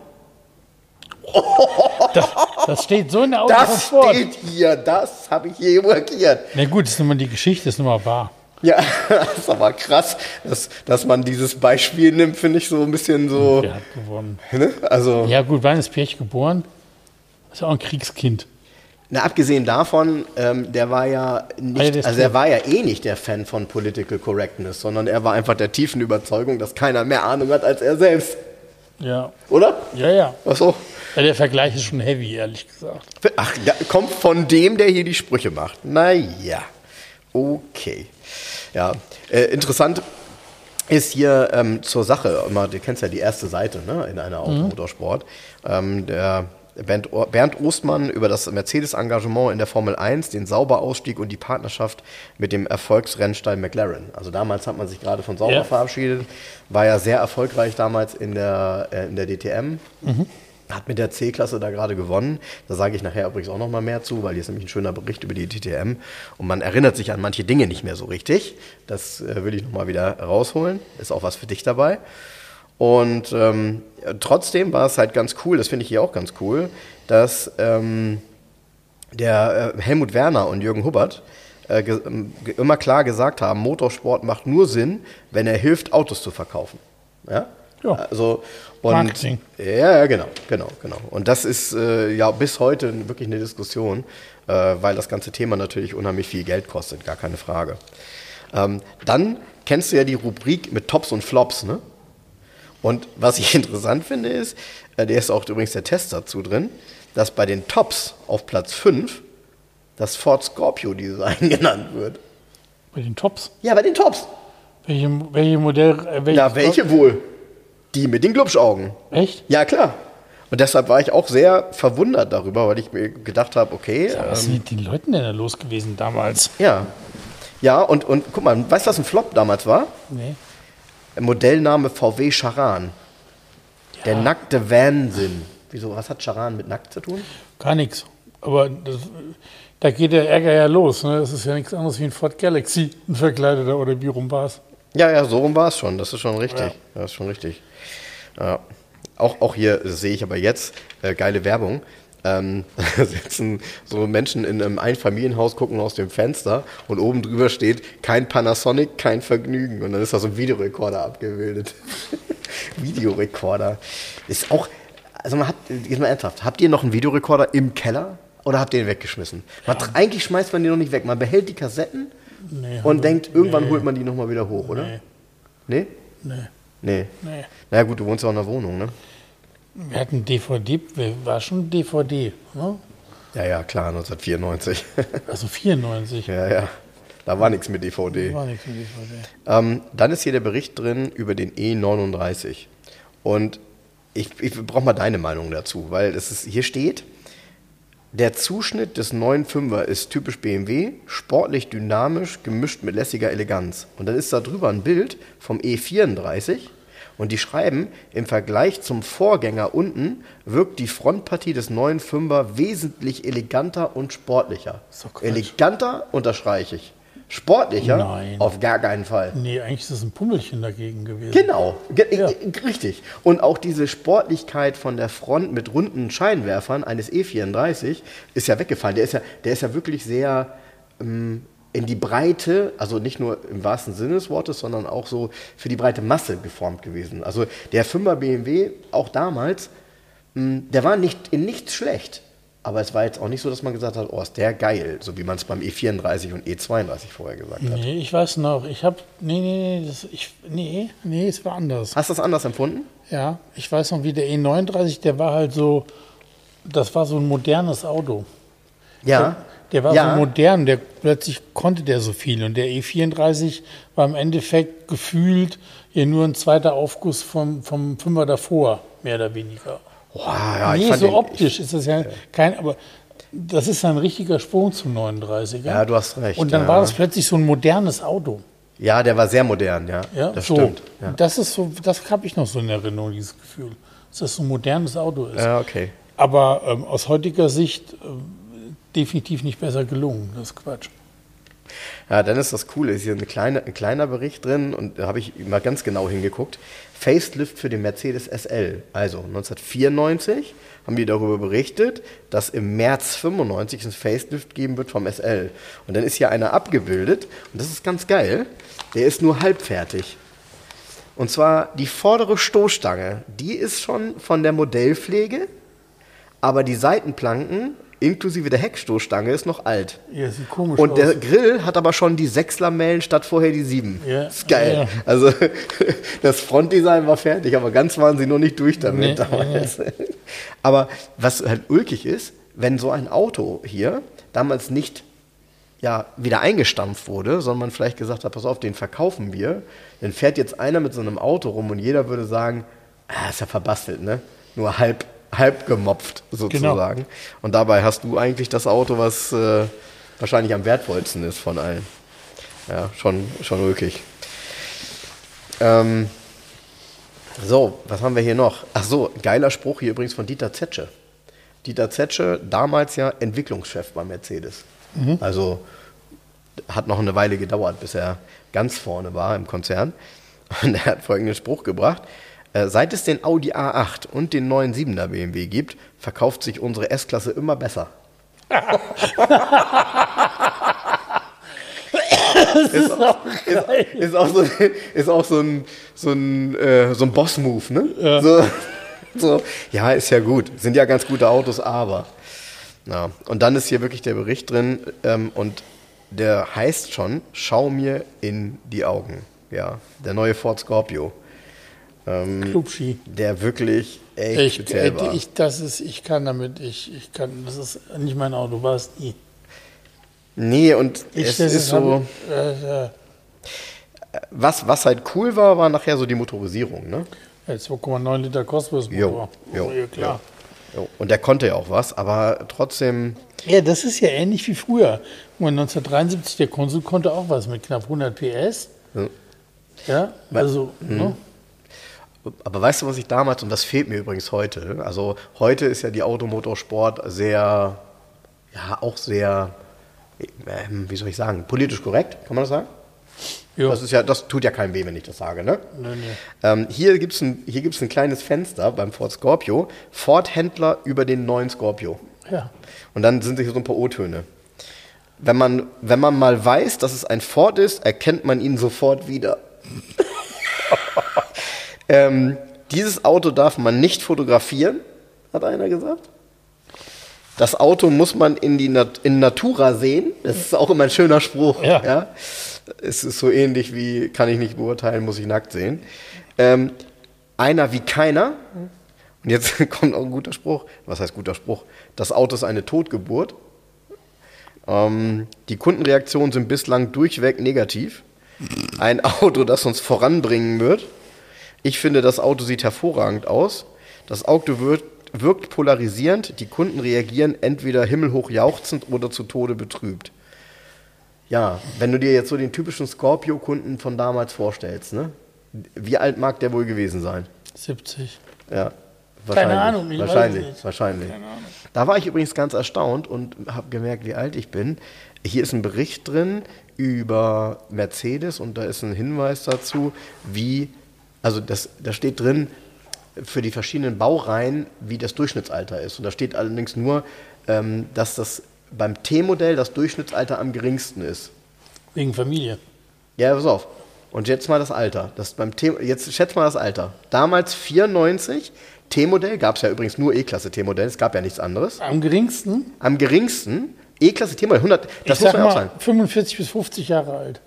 Das, das steht so in der Auto Das steht hier, das habe ich hier markiert. Na gut, das ist nun mal die Geschichte, ist nun mal wahr. Ja, das ist aber krass, dass, dass man dieses Beispiel nimmt, finde ich so ein bisschen so. Der hat gewonnen. Ne? Also, Ja gut, wann ist Pirch geboren? Ist ja auch ein Kriegskind. na, abgesehen davon, ähm, der war ja nicht, der ist also er tot. war ja eh nicht der Fan von Political Correctness, sondern er war einfach der tiefen Überzeugung, dass keiner mehr Ahnung hat als er selbst. Ja. Oder? Ja, ja. Ach so. Ja, der Vergleich ist schon heavy, ehrlich gesagt. Ach, ja, kommt von dem, der hier die Sprüche macht. Naja, okay. Ja, äh, interessant ist hier ähm, zur Sache, immer, du kennst ja die erste Seite, ne, in einer Automotorsport. Ähm, der Bernd, O- Bernd Ostmann über das Mercedes-Engagement in der Formel eins, den Sauber-Ausstieg und die Partnerschaft mit dem Erfolgsrennstall McLaren. Also damals hat man sich gerade von Sauber Ja. verabschiedet, war ja sehr erfolgreich damals in der, äh, in der D T M. Hat mit der C-Klasse da gerade gewonnen. Da sage ich nachher übrigens auch noch mal mehr zu, weil hier ist nämlich ein schöner Bericht über die D T M. Und man erinnert sich an manche Dinge nicht mehr so richtig. Das äh, will ich noch mal wieder rausholen. Ist auch was für dich dabei. Und ähm, trotzdem war es halt ganz cool, das finde ich hier auch ganz cool, dass ähm, der äh, Helmut Werner und Jürgen Hubbard äh, ge ge immer klar gesagt haben, Motorsport macht nur Sinn, wenn er hilft, Autos zu verkaufen. Ja? Ja. Also, und, Marketing. Ja, ja, genau, genau, genau. Und das ist äh, ja bis heute wirklich eine Diskussion, äh, weil das ganze Thema natürlich unheimlich viel Geld kostet, gar keine Frage. Ähm, dann kennst du ja die Rubrik mit Tops und Flops, ne? Und was ich interessant finde ist, äh, der ist auch übrigens der Test dazu drin, dass bei den Tops auf Platz fünf das Ford Scorpio Design genannt wird. Bei den Tops. Ja, bei den Tops. Welche, welche Modell? Äh, welches Na, welche wohl? Die mit den Glubschaugen. Echt? Ja, klar. Und deshalb war ich auch sehr verwundert darüber, weil ich mir gedacht habe, okay, Ja, was ist ähm, mit den Leuten denn da los gewesen damals? ja. Ja, und, und guck mal, weißt du, was ein Flop damals war? Nee. Modellname V W Charan. Der nackte Wahnsinn. Wieso, was hat Charan mit nackt zu tun? Gar nichts. Aber das, da geht der Ärger ja los. Ne? Das ist ja nichts anderes wie ein Ford Galaxy, ein verkleideter, oder wie rum war es? Ja, ja, so rum war es schon. Das ist schon richtig. Ja. Das ist schon richtig. Ja. Auch, auch hier sehe ich aber jetzt äh, geile Werbung. Ähm, sitzen so Menschen in einem Einfamilienhaus, gucken aus dem Fenster und oben drüber steht, kein Panasonic, kein Vergnügen. Und dann ist da so ein Videorekorder abgebildet. Videorekorder. Ist auch, also man hat, jetzt mal ernsthaft, habt ihr noch einen Videorekorder im Keller oder habt ihr ihn weggeschmissen? Man, eigentlich schmeißt man die noch nicht weg. Man behält die Kassetten Nee, und denkt, irgendwann nee. holt man die nochmal wieder hoch, oder? Nee. Nee? Nee. Nee. Nee. Na ja, gut, du wohnst ja auch in der Wohnung, ne? Wir hatten D V D, war schon D V D, ne? Ja, ja, klar, neunzehnhundertvierundneunzig. Also vierundneunzig. ja, ja. Da war nichts mit D V D. War nichts mit D V D. Ähm, dann ist hier der Bericht drin über den E neununddreißig. Und ich, ich brauche mal deine Meinung dazu, weil es ist, hier steht, der Zuschnitt des neuen Fünfer ist typisch B M W, sportlich dynamisch, gemischt mit lässiger Eleganz. Und dann ist da drüber ein Bild vom E vierunddreißig und die schreiben, im Vergleich zum Vorgänger unten wirkt die Frontpartie des neuen Fünfer wesentlich eleganter und sportlicher. So Quatsch. Eleganter unterstreiche ich. Sportlicher Nein. auf gar keinen Fall. Nee, eigentlich ist das ein Pummelchen dagegen gewesen. Genau, ge Ja. äh, richtig. Und auch diese Sportlichkeit von der Front mit runden Scheinwerfern eines E vierunddreißig ist ja weggefallen. Der ist ja, der ist ja wirklich sehr ähm, in die Breite, also nicht nur im wahrsten Sinne des Wortes, sondern auch so für die breite Masse geformt gewesen. Also der Fünfer B M W, auch damals, mh, der war nicht in nichts schlecht. Aber es war jetzt auch nicht so, dass man gesagt hat, oh, ist der geil, so wie man es beim E vierunddreißig und E zweiunddreißig vorher gesagt hat. Nee, ich weiß noch, ich habe, nee, nee, nee, das, ich, nee, nee, es war anders. Hast du das anders empfunden? Ja, ich weiß noch, wie der E neununddreißig, der war halt so, das war so ein modernes Auto. Ja. Der war ja. so modern, der plötzlich konnte der so viel. Und der E vierunddreißig war im Endeffekt gefühlt ja nur ein zweiter Aufguss vom, vom Fünfer davor, mehr oder weniger. Oh, ja, ich nee, fand so den- optisch ist das ja kein, aber das ist ein richtiger Sprung zum neununddreißiger. Ja, du hast recht. Und dann ja. war das plötzlich so ein modernes Auto. Ja, der war sehr modern, ja. Ja, das so. stimmt. Ja. Das ist so, das habe ich noch so in Erinnerung, dieses Gefühl, dass das so ein modernes Auto ist. ja, okay. Aber ähm, aus heutiger Sicht ähm, definitiv nicht besser gelungen. Das ist Quatsch. Ja, dann ist das Coole, ist hier eine kleine, ein kleiner Bericht drin und da habe ich mal ganz genau hingeguckt. Facelift für den Mercedes S L. Also neunzehnhundertvierundneunzig haben die darüber berichtet, dass im März fünfundneunzig ein Facelift geben wird vom S L. Und dann ist hier einer abgebildet und das ist ganz geil, der ist nur halbfertig. Und zwar die vordere Stoßstange, die ist schon von der Modellpflege, aber die Seitenplanken inklusive der Heckstoßstange ist noch alt. Ja, sieht komisch Und aus. der Grill hat aber schon die sechs Lamellen statt vorher die sieben. Ja. Ist geil. Ja. Also das Frontdesign war fertig, aber ganz waren sie noch nicht durch damit Nee, damals. Aber was halt ulkig ist, wenn so ein Auto hier damals nicht ja, wieder eingestampft wurde, sondern man vielleicht gesagt hat, pass auf, den verkaufen wir, dann fährt jetzt einer mit so einem Auto rum und jeder würde sagen, ah, ist ja verbastelt, ne? Nur halb halb gemopft sozusagen. Genau. Und dabei hast du eigentlich das Auto, was äh, wahrscheinlich am wertvollsten ist von allen. Ja, schon, schon wirklich. Ähm, so, was haben wir hier noch? Ach so, geiler Spruch hier übrigens von Dieter Zetsche. Dieter Zetsche, damals ja Entwicklungschef bei Mercedes. Mhm. Also hat noch eine Weile gedauert, bis er ganz vorne war im Konzern. Und er hat folgenden Spruch gebracht. Seit es den Audi A acht und den neuen siebener B M W gibt, verkauft sich unsere S-Klasse immer besser. ist, auch, ist, ist auch so, ist auch so ein, so ein, äh, so ein Boss-Move, ne? Ja. So, so, ja, ist ja gut. Sind ja ganz gute Autos, aber. Ja. Und dann ist hier wirklich der Bericht drin ähm, und der heißt schon, schau mir in die Augen. Ja, der neue Ford Scorpio. Ähm, Klubschi. Der wirklich echt ich, speziell war. Ich, das ist, ich kann damit, ich, ich kann, das ist nicht mein Auto, war es nie. Nee, und ich, es ist so, äh, äh, was, was halt cool war, war nachher so die Motorisierung, ne? Ja, zwei Komma neun Liter Cosworth-Motor. Jo, ja, klar. Jo. Jo. Und der konnte ja auch was, aber trotzdem... Ja, das ist ja ähnlich wie früher. neunzehnhundertdreiundsiebzig, der Konsul konnte auch was mit knapp hundert P S. Ja, ja also, mhm. ne? Aber weißt du, was ich damals, und das fehlt mir übrigens heute, also heute ist ja die Automotorsport sehr, ja auch sehr, wie soll ich sagen, politisch korrekt, kann man das sagen? Ja. Das ist ja, das tut ja keinem weh, wenn ich das sage, ne? Nee, nee. Ähm, hier gibt es ein, hier gibt's ein kleines Fenster beim Ford Scorpio, Ford-Händler über den neuen Scorpio. Ja. Und dann sind hier so ein paar O-Töne. Wenn man, wenn man mal weiß, dass es ein Ford ist, erkennt man ihn sofort wieder. Ähm, dieses Auto darf man nicht fotografieren, hat einer gesagt. Das Auto muss man in, die Nat- in Natura sehen. Das ist auch immer ein schöner Spruch. Ja. Ja? Es ist so ähnlich wie, kann ich nicht beurteilen, muss ich nackt sehen. Ähm, einer wie keiner. Und jetzt kommt auch ein guter Spruch. Was heißt guter Spruch? Das Auto ist eine Totgeburt. Ähm, die Kundenreaktionen sind bislang durchweg negativ. Ein Auto, das uns voranbringen wird. Ich finde, das Auto sieht hervorragend aus. Das Auto wirkt, wirkt polarisierend. Die Kunden reagieren entweder himmelhoch jauchzend oder zu Tode betrübt. Ja, wenn du dir jetzt so den typischen Scorpio-Kunden von damals vorstellst, ne? Wie alt mag der wohl gewesen sein? siebzig. Ja, Keine Ahnung, ich wahrscheinlich, weiß nicht. wahrscheinlich. Keine Ahnung. Da war ich übrigens ganz erstaunt und habe gemerkt, wie alt ich bin. Hier ist ein Bericht drin über Mercedes und da ist ein Hinweis dazu, wie, also das, da steht drin für die verschiedenen Baureihen, wie das Durchschnittsalter ist. Und da steht allerdings nur, ähm, dass das beim T-Modell das Durchschnittsalter am geringsten ist. Wegen Familie. Ja, pass auf. Und jetzt mal das Alter. Das beim T, jetzt schätz mal das Alter. Damals vierundneunzig, T-Modell, gab es ja übrigens nur E-Klasse T-Modell, es gab ja nichts anderes. Am geringsten? Am geringsten, E-Klasse T-Modell, hundert, das ich muss sag man auch mal, sagen. fünfundvierzig bis fünfzig Jahre alt.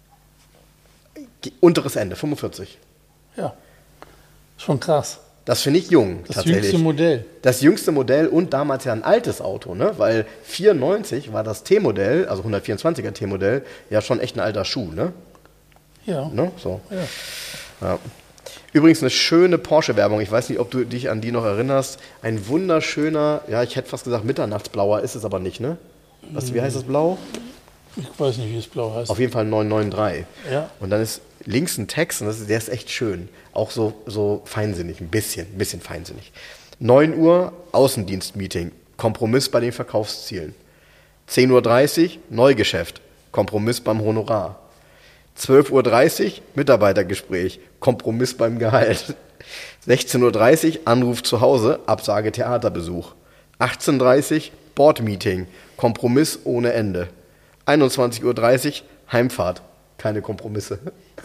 Unteres Ende, fünfundvierzig. Ja, schon krass. Das finde ich jung, Das tatsächlich. jüngste Modell. Das jüngste Modell und damals ja ein altes Auto, ne? Weil vierundneunzig war das T-Modell, also hundertvierundzwanziger T-Modell, ja schon echt ein alter Schuh, ne? Ja. Ne? So. Ja. Ja. Übrigens eine schöne Porsche-Werbung, ich weiß nicht, ob du dich an die noch erinnerst. Ein wunderschöner, ja, ich hätte fast gesagt Mitternachtsblauer, ist es aber nicht, ne? Was, wie heißt das Blau? Ich weiß nicht, wie das Blau heißt. Auf jeden Fall neun neun drei. Ja. Und dann ist links ein Text und das ist, der ist echt schön. Auch so, so feinsinnig, ein bisschen, ein bisschen feinsinnig. neun Uhr Außendienstmeeting, Kompromiss bei den Verkaufszielen. zehn Uhr dreißig Neugeschäft, Kompromiss beim Honorar. zwölf Uhr dreißig, Mitarbeitergespräch, Kompromiss beim Gehalt. sechzehn Uhr dreißig, Anruf zu Hause, Absage Theaterbesuch. achtzehn Uhr dreißig, Boardmeeting, Kompromiss ohne Ende. einundzwanzig Uhr dreißig, Heimfahrt, keine Kompromisse.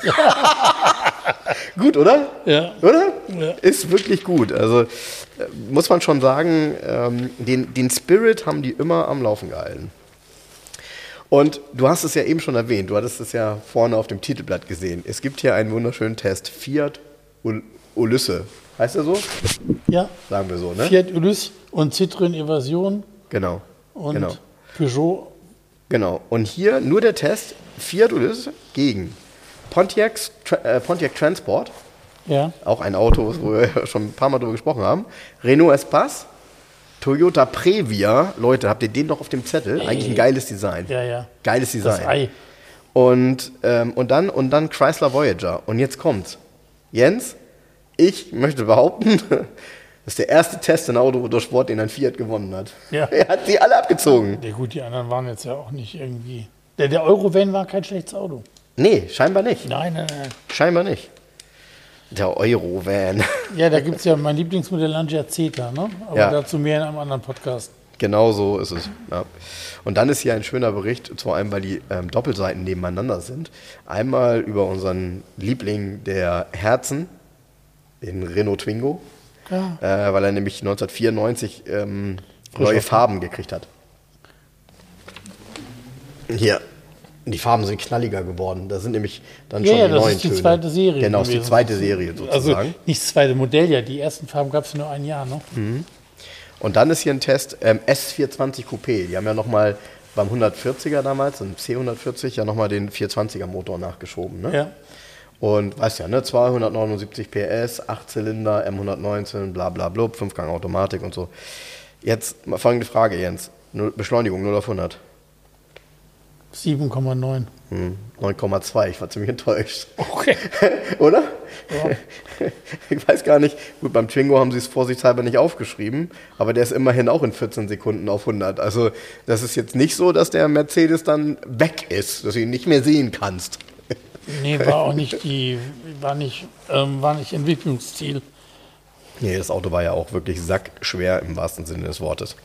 Gut, oder? Ja. Oder? Ja. Ist wirklich gut. Also äh, muss man schon sagen, ähm, den, den Spirit haben die immer am Laufen gehalten. Und du hast es ja eben schon erwähnt, du hattest es ja vorne auf dem Titelblatt gesehen. Es gibt hier einen wunderschönen Test, Fiat Ul- Ulysse. Heißt er so? Ja. Sagen wir so, ne? Fiat Ulysse und Citroën Evasion Genau. und genau. Peugeot. Genau. Und hier nur der Test, Fiat Ulysse gegen Pontiac, äh, Pontiac Transport, Ja. auch ein Auto, wo wir schon ein paar Mal drüber gesprochen haben, Renault Espace, Toyota Previa, Leute, habt ihr den noch auf dem Zettel? Eigentlich ein geiles Design. Ja, ja. Geiles Design. Das Ei. Und, ähm, und, dann, und dann Chrysler Voyager. Und jetzt kommt's. Jens, ich möchte behaupten, das ist der erste Test in Automotorsport, den ein Fiat gewonnen hat. Ja. Er hat sie alle abgezogen. Ja gut, die anderen waren jetzt ja auch nicht irgendwie... Der, der Eurovan war kein schlechtes Auto. Nee, scheinbar nicht. Nein, nein, nein. Scheinbar nicht. Der Eurovan. Ja, da gibt es ja mein Lieblingsmodell Lancia Zeta, ne? Aber Ja. dazu mehr in einem anderen Podcast. Genau so ist es. Ja. Und dann ist hier ein schöner Bericht, vor allem weil die ähm, Doppelseiten nebeneinander sind. Einmal über unseren Liebling der Herzen, den Renault Twingo, Ja. äh, weil er nämlich neunzehnhundertvierundneunzig ähm, neue Frischer Farben gekriegt hat. Hier. Die Farben sind knalliger geworden. Da sind nämlich dann Ja, schon ja, die das neuen ist die Töne. zweite Serie Genau, das ist die gewesen. zweite Serie Also sozusagen. nicht das zweite Modell, ja. Die ersten Farben gab es nur ein Jahr, ne? Und dann ist hier ein Test ähm, S vierhundertzwanzig Coupé. Die haben ja nochmal beim hundertvierziger damals, im C hundertvierzig, ja nochmal den vierhundertzwanziger Motor nachgeschoben. Ne? Ja. Und weißt ja, ne, zweihundertneunundsiebzig P S, acht Zylinder, M hundertneunzehn, bla bla bla, Fünfgang Automatik und so. Jetzt mal folgende Frage, Jens. Null- Beschleunigung null auf hundert. sieben Komma neun. Hm, neun Komma zwei, ich war ziemlich enttäuscht. Okay. Oder? Ja. Ich weiß gar nicht. Gut, beim Twingo haben sie es vorsichtshalber nicht aufgeschrieben, aber der ist immerhin auch in vierzehn Sekunden auf hundert. Also das ist jetzt nicht so, dass der Mercedes dann weg ist, dass du ihn nicht mehr sehen kannst. Nee, war auch nicht die, war nicht, ähm, war nicht Entwicklungsziel. Nee, das Auto war ja auch wirklich sackschwer im wahrsten Sinne des Wortes.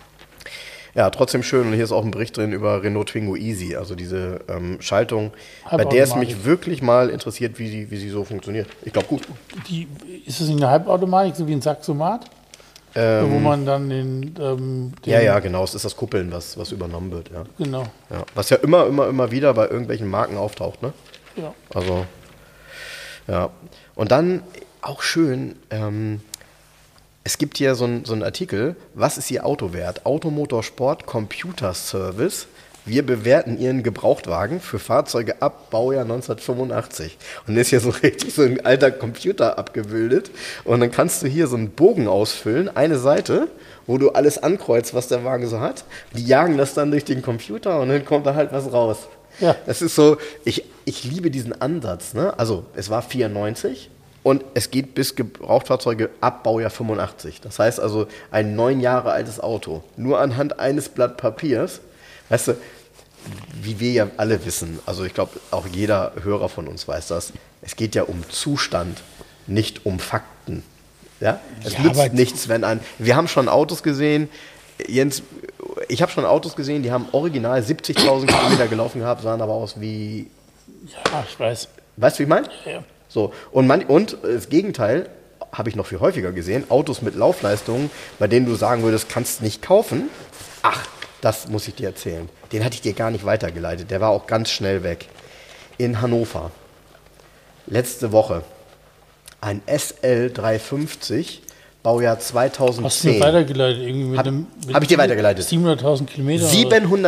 Ja, trotzdem schön. Und hier ist auch ein Bericht drin über Renault Twingo Easy, also diese ähm, Schaltung, bei der es mich wirklich mal interessiert, wie sie, wie sie so funktioniert. Ich glaube gut. Die, ist es eine Halbautomatik, so wie ein Saxomat? Ähm, wo man dann den, ähm, den... Ja, ja, genau. Es ist das Kuppeln, was, was übernommen wird. Ja. Genau. Ja. Was ja immer, immer, immer wieder bei irgendwelchen Marken auftaucht. Ne? Ja. Also, ja. Und dann auch schön, ähm, es gibt hier so einen so einen Artikel, was ist Ihr Auto wert? Automotorsport Computer Service. Wir bewerten Ihren Gebrauchtwagen für Fahrzeuge ab Baujahr neunzehnhundertfünfundachtzig. Und da ist hier so richtig so ein alter Computer abgebildet. Und dann kannst du hier so einen Bogen ausfüllen, eine Seite, wo du alles ankreuzt, was der Wagen so hat. Die jagen das dann durch den Computer und dann kommt da halt was raus. Ja. Das ist so, ich, ich liebe diesen Ansatz. Ne? Also es war vierundneunzig und es geht bis Gebrauchtfahrzeuge ab Baujahr fünfundachtzig. Das heißt also ein neun Jahre altes Auto. Nur anhand eines Blatt Papiers. Weißt du, wie wir ja alle wissen, also ich glaube auch jeder Hörer von uns weiß das, es geht ja um Zustand, nicht um Fakten. Ja? Es Ja, nützt aber- nichts, wenn ein... Wir haben schon Autos gesehen, Jens, ich habe schon Autos gesehen, die haben original siebzigtausend Kilometer gelaufen gehabt, sahen aber aus wie... Ja, ich weiß. Weißt du, wie ich meine? Ja. So, und, man, und das Gegenteil habe ich noch viel häufiger gesehen, Autos mit Laufleistungen, bei denen du sagen würdest, kannst nicht kaufen. Ach, das muss ich dir erzählen. Den hatte ich dir gar nicht weitergeleitet, der war auch ganz schnell weg. In Hannover, letzte Woche, ein S L dreihundertfünfzig, Baujahr zweitausendzehn. Hast du mir weitergeleitet? Irgendwie mit Hab- einem, mit hab ich dir weitergeleitet. siebenhunderttausend Kilometer? oder?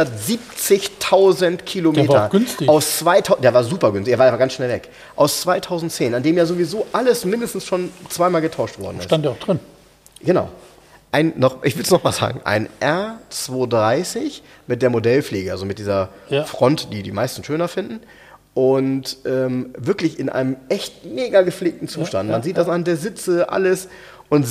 siebenhundertsiebzigtausend Kilometer. Der war auch günstig. Aus zweitausend, der war super günstig, er war aber ganz schnell weg. Aus zweitausendzehn, an dem ja sowieso alles mindestens schon zweimal getauscht worden ist. Stand ja auch drin. Genau. Ein, noch, ich will es noch mal sagen, ein R zweihundertdreißig mit der Modellpflege, also mit dieser Ja. Front, die die meisten schöner finden. Und ähm, wirklich in einem echt mega gepflegten Zustand. Ja, ja, Man sieht das an der Sitze, alles. Und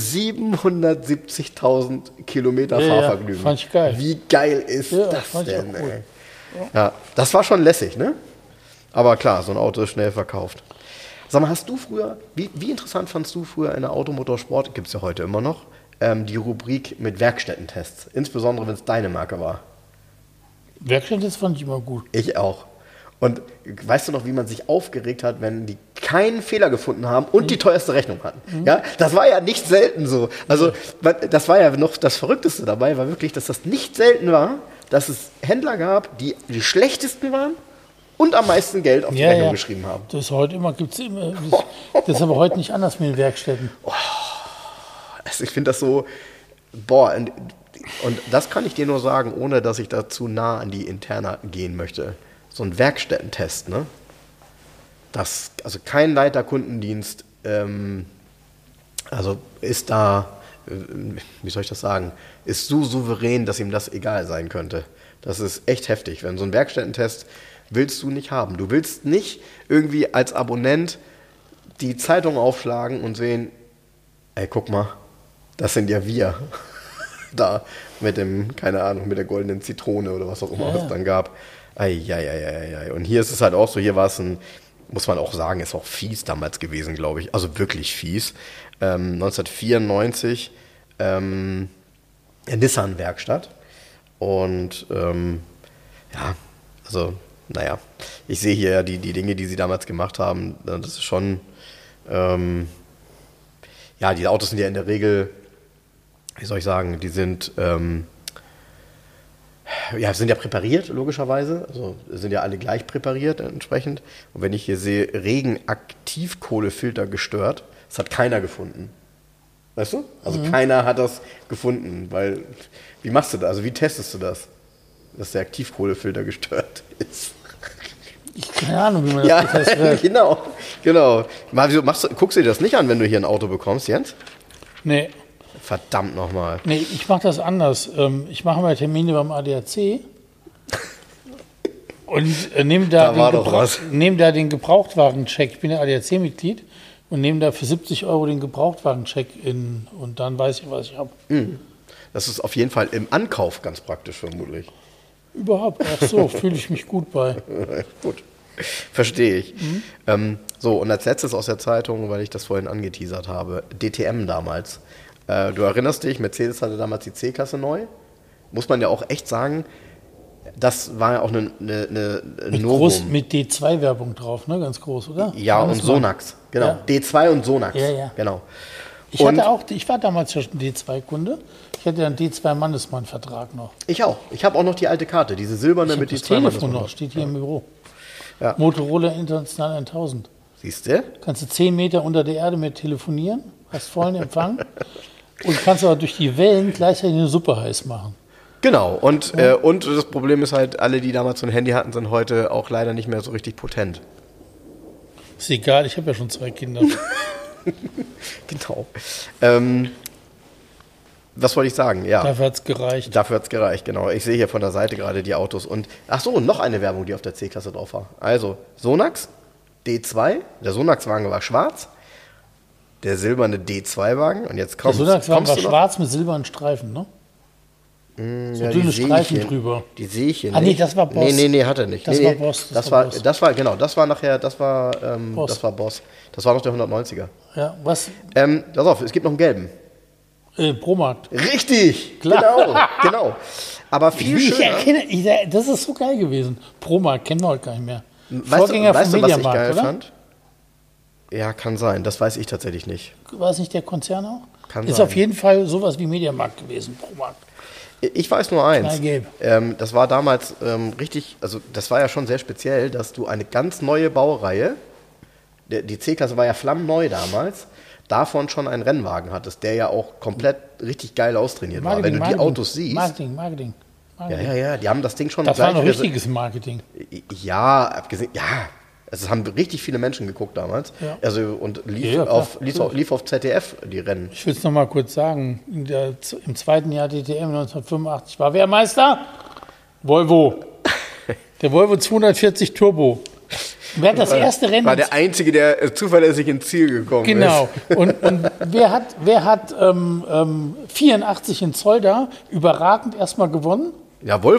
siebenhundertsiebzigtausend Kilometer Ja, ja, Fahrvergnügen. fand ich geil. Wie geil ist Ja, das fand ich denn? auch cool. Ey? Ja, das war schon lässig, ne? Aber klar, so ein Auto ist schnell verkauft. Sag mal, hast du früher, wie, wie interessant fandst du früher in der Automotorsport, gibt es ja heute immer noch, ähm, die Rubrik mit Werkstättentests, insbesondere wenn es deine Marke war? Werkstättentests fand ich immer gut. Ich auch. Und weißt du noch, wie man sich aufgeregt hat, wenn die keinen Fehler gefunden haben und mhm. die teuerste Rechnung hatten? Mhm. Ja, das war ja nicht selten so. Also das war ja noch das Verrückteste dabei, war wirklich, dass das nicht selten war, dass es Händler gab, die die schlechtesten waren und am meisten Geld auf die ja, Rechnung ja. geschrieben haben. Das ist heute immer, gibt's immer. Das, das ist aber heute nicht anders mit den Werkstätten. Oh, also ich finde das so, boah, und, und das kann ich dir nur sagen, ohne dass ich da zu nah an die Interna gehen möchte. So ein Werkstättentest, ne? Das, also kein Leiter Kundendienst, ähm, also ist da, äh, wie soll ich das sagen, ist so souverän, dass ihm das egal sein könnte. Das ist echt heftig. Wenn so ein Werkstättentest willst du nicht haben. Du willst nicht irgendwie als Abonnent die Zeitung aufschlagen und sehen, ey, guck mal, das sind ja wir. Da mit dem, keine Ahnung, mit der goldenen Zitrone oder was auch immer ja. es dann gab. Eieieiei. Und hier ist es halt auch so, hier war es ein, muss man auch sagen, ist auch fies damals gewesen, glaube ich. Also wirklich fies. Ähm, neunzehnhundertvierundneunzig ähm, in Nissan-Werkstatt. Und ähm, ja, also, naja, ich sehe hier die, die Dinge, die sie damals gemacht haben. Das ist schon, ähm, ja, die Autos sind ja in der Regel, wie soll ich sagen, die sind, ähm, ja, sind ja präpariert, logischerweise. Also sind ja alle gleich präpariert entsprechend. Und wenn ich hier sehe, Regenaktivkohlefilter gestört, das hat keiner gefunden. Weißt du? Also mhm. keiner hat das gefunden, weil, wie machst du das? Also wie testest du das, dass der Aktivkohlefilter gestört ist? Ich keine Ahnung, wie man das ja, getestet genau, genau. Mal, wieso machst du, guckst du dir das nicht an, wenn du hier ein Auto bekommst, Jens? Nee. Verdammt nochmal. Nee, ich mache das anders. Ich mache mal Termine beim A D A C und nehme da, da, den Gebrauch, nehm da den Gebrauchtwagencheck. Ich bin ja A D A C-Mitglied und nehme da für siebzig Euro den Gebrauchtwagencheck in und dann weiß ich, was ich habe. Das ist auf jeden Fall im Ankauf ganz praktisch vermutlich. Überhaupt, auch so fühle ich mich gut bei. Gut, verstehe ich. Mhm. Ähm, so, und als letztes aus der Zeitung, weil ich das vorhin angeteasert habe, D T M damals. Äh, du erinnerst dich, Mercedes hatte damals die C-Klasse neu. Muss man ja auch echt sagen, das war ja auch eine, eine, eine mit, groß, mit D zwei Werbung drauf, ne? Ganz groß, oder? Ja, und Sonax, genau. Ja. D zwei und Sonax, ja, ja. genau. Ich, hatte auch, ich war damals schon D zwei Kunde. Ich hatte einen D zwei Mannesmann-Vertrag noch. Ich auch. Ich habe auch noch die alte Karte, diese silberne mit D zwei Mannesmann. Das Telefon noch, steht hier im Büro. Ja. Motorola International tausend. Siehst du? Kannst du zehn Meter unter der Erde mit telefonieren, hast vollen Empfang und kannst aber durch die Wellen gleichzeitig eine Suppe heiß machen. Genau. Und, ja. äh, und das Problem ist halt, alle, die damals so ein Handy hatten, sind heute auch leider nicht mehr so richtig potent. Ist egal, ich habe ja schon zwei Kinder. Genau. Ähm, was wollte ich sagen? Ja. Dafür hat es gereicht. Dafür hat es gereicht, genau. Ich sehe hier von der Seite gerade die Autos. Und ach so, noch eine Werbung, die auf der C-Klasse drauf war. Also, Sonax, D zwei. Der Sonax-Wagen war schwarz. Der silberne D zwei Wagen. Und jetzt kommst, der Sonax-Wagen war du noch? schwarz mit silbernen Streifen, ne? Mm, so ja, dünne Streifen hier, drüber. Die sehe ich hier nicht. Ah nee, das war Boss. Nee, nee, nee, hat er nicht. Das nee, war nee. Boss. Das, das war, Boss. das war, genau, das war nachher, das war, ähm, Boss. das war Boss. Das war noch der hundertneunziger. Ja, was? Ähm, pass auf, es gibt noch einen gelben. Äh, Promarkt. Richtig, klar. Genau, genau. Aber viel ich schöner. Erkenne, ich, das ist so geil gewesen. Promarkt kennen wir heute gar nicht mehr. Weißt Vorgänger du, weißt vom du, was Mediamarkt, ich geil oder? fand? Ja, kann sein. Das weiß ich tatsächlich nicht. War es nicht der Konzern auch? Kann ist sein. auf jeden Fall sowas wie Mediamarkt gewesen, Promarkt. Ich weiß nur eins. Knallgelb. Ähm, das war damals ähm, richtig, also das war ja schon sehr speziell, dass du eine ganz neue Baureihe, der, die C-Klasse war ja flammneu damals, davon schon einen Rennwagen hattest, der ja auch komplett richtig geil austrainiert Marketing, war. Wenn du Marketing, die Autos siehst. Marketing, Marketing. Marketing. Ja, ja, ja, die haben das Ding schon Das gleich war noch wieder- richtiges Marketing. Ja, abgesehen, ja. Also es haben richtig viele Menschen geguckt damals. Ja. Also und lief, Ja, ja, klar. auf, lief, auf, lief auf Z D F die Rennen. Ich will es noch mal kurz sagen. In der, Im zweiten Jahr D T M neunzehnhundertfünfundachtzig war wer Meister? Volvo. Der Volvo zweihundertvierzig Turbo. Wer hat das erste Rennen? War der Einzige, der äh, zuverlässig ins Ziel gekommen Genau. ist. Und, und wer hat, wer hat ähm, ähm, vierundachtzig in Zoll da überragend erstmal gewonnen? Ja, Volvo.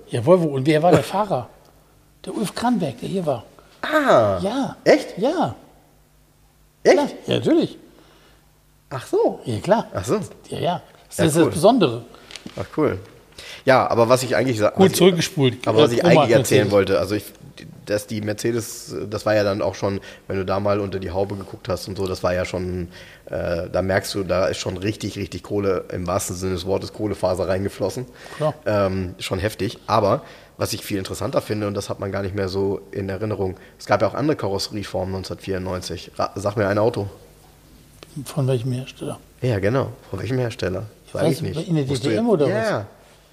Ja, Volvo. Und wer war der Fahrer? Der Ulf Kranberg, der hier war. Ah. Ja. Echt? Ja. Echt? Klar. Ja, natürlich. Ach so. Ja, klar. Ach so. Ja, ja. Das Ja, ist cool. das Besondere. Ach cool. Ja, aber was ich eigentlich sa- was Gut ich- zurückgespult. Aber was Äh, ich Oma eigentlich erzählen Mercedes. wollte, also ich, dass die Mercedes, das war ja dann auch schon, wenn du da mal unter die Haube geguckt hast und so, das war ja schon, äh, da merkst du, da ist schon richtig, richtig Kohle, im wahrsten Sinne des Wortes, Kohlefaser reingeflossen. Klar. Ähm, schon heftig. Aber was ich viel interessanter finde, und das hat man gar nicht mehr so in Erinnerung, es gab ja auch andere Karosserieformen neunzehnhundertvierundneunzig. Ra- Sag mir ein Auto. Von welchem Hersteller? Ja, genau. Von welchem Hersteller? Sag Weiß ich nicht. nicht, in der Musst D du D M jetzt- oder was? Ja.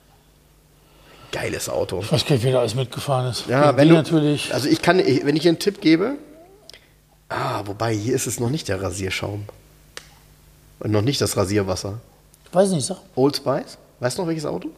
Geiles Auto. Ich weiß gar nicht, wer da alles mitgefahren ist. Ja, B M W wenn du, natürlich. also ich kann, ich, wenn ich einen Tipp gebe, ah, wobei hier ist es noch nicht der Rasierschaum und noch nicht das Rasierwasser. Weiß nicht, sag. Old Spice, weißt du noch welches Auto?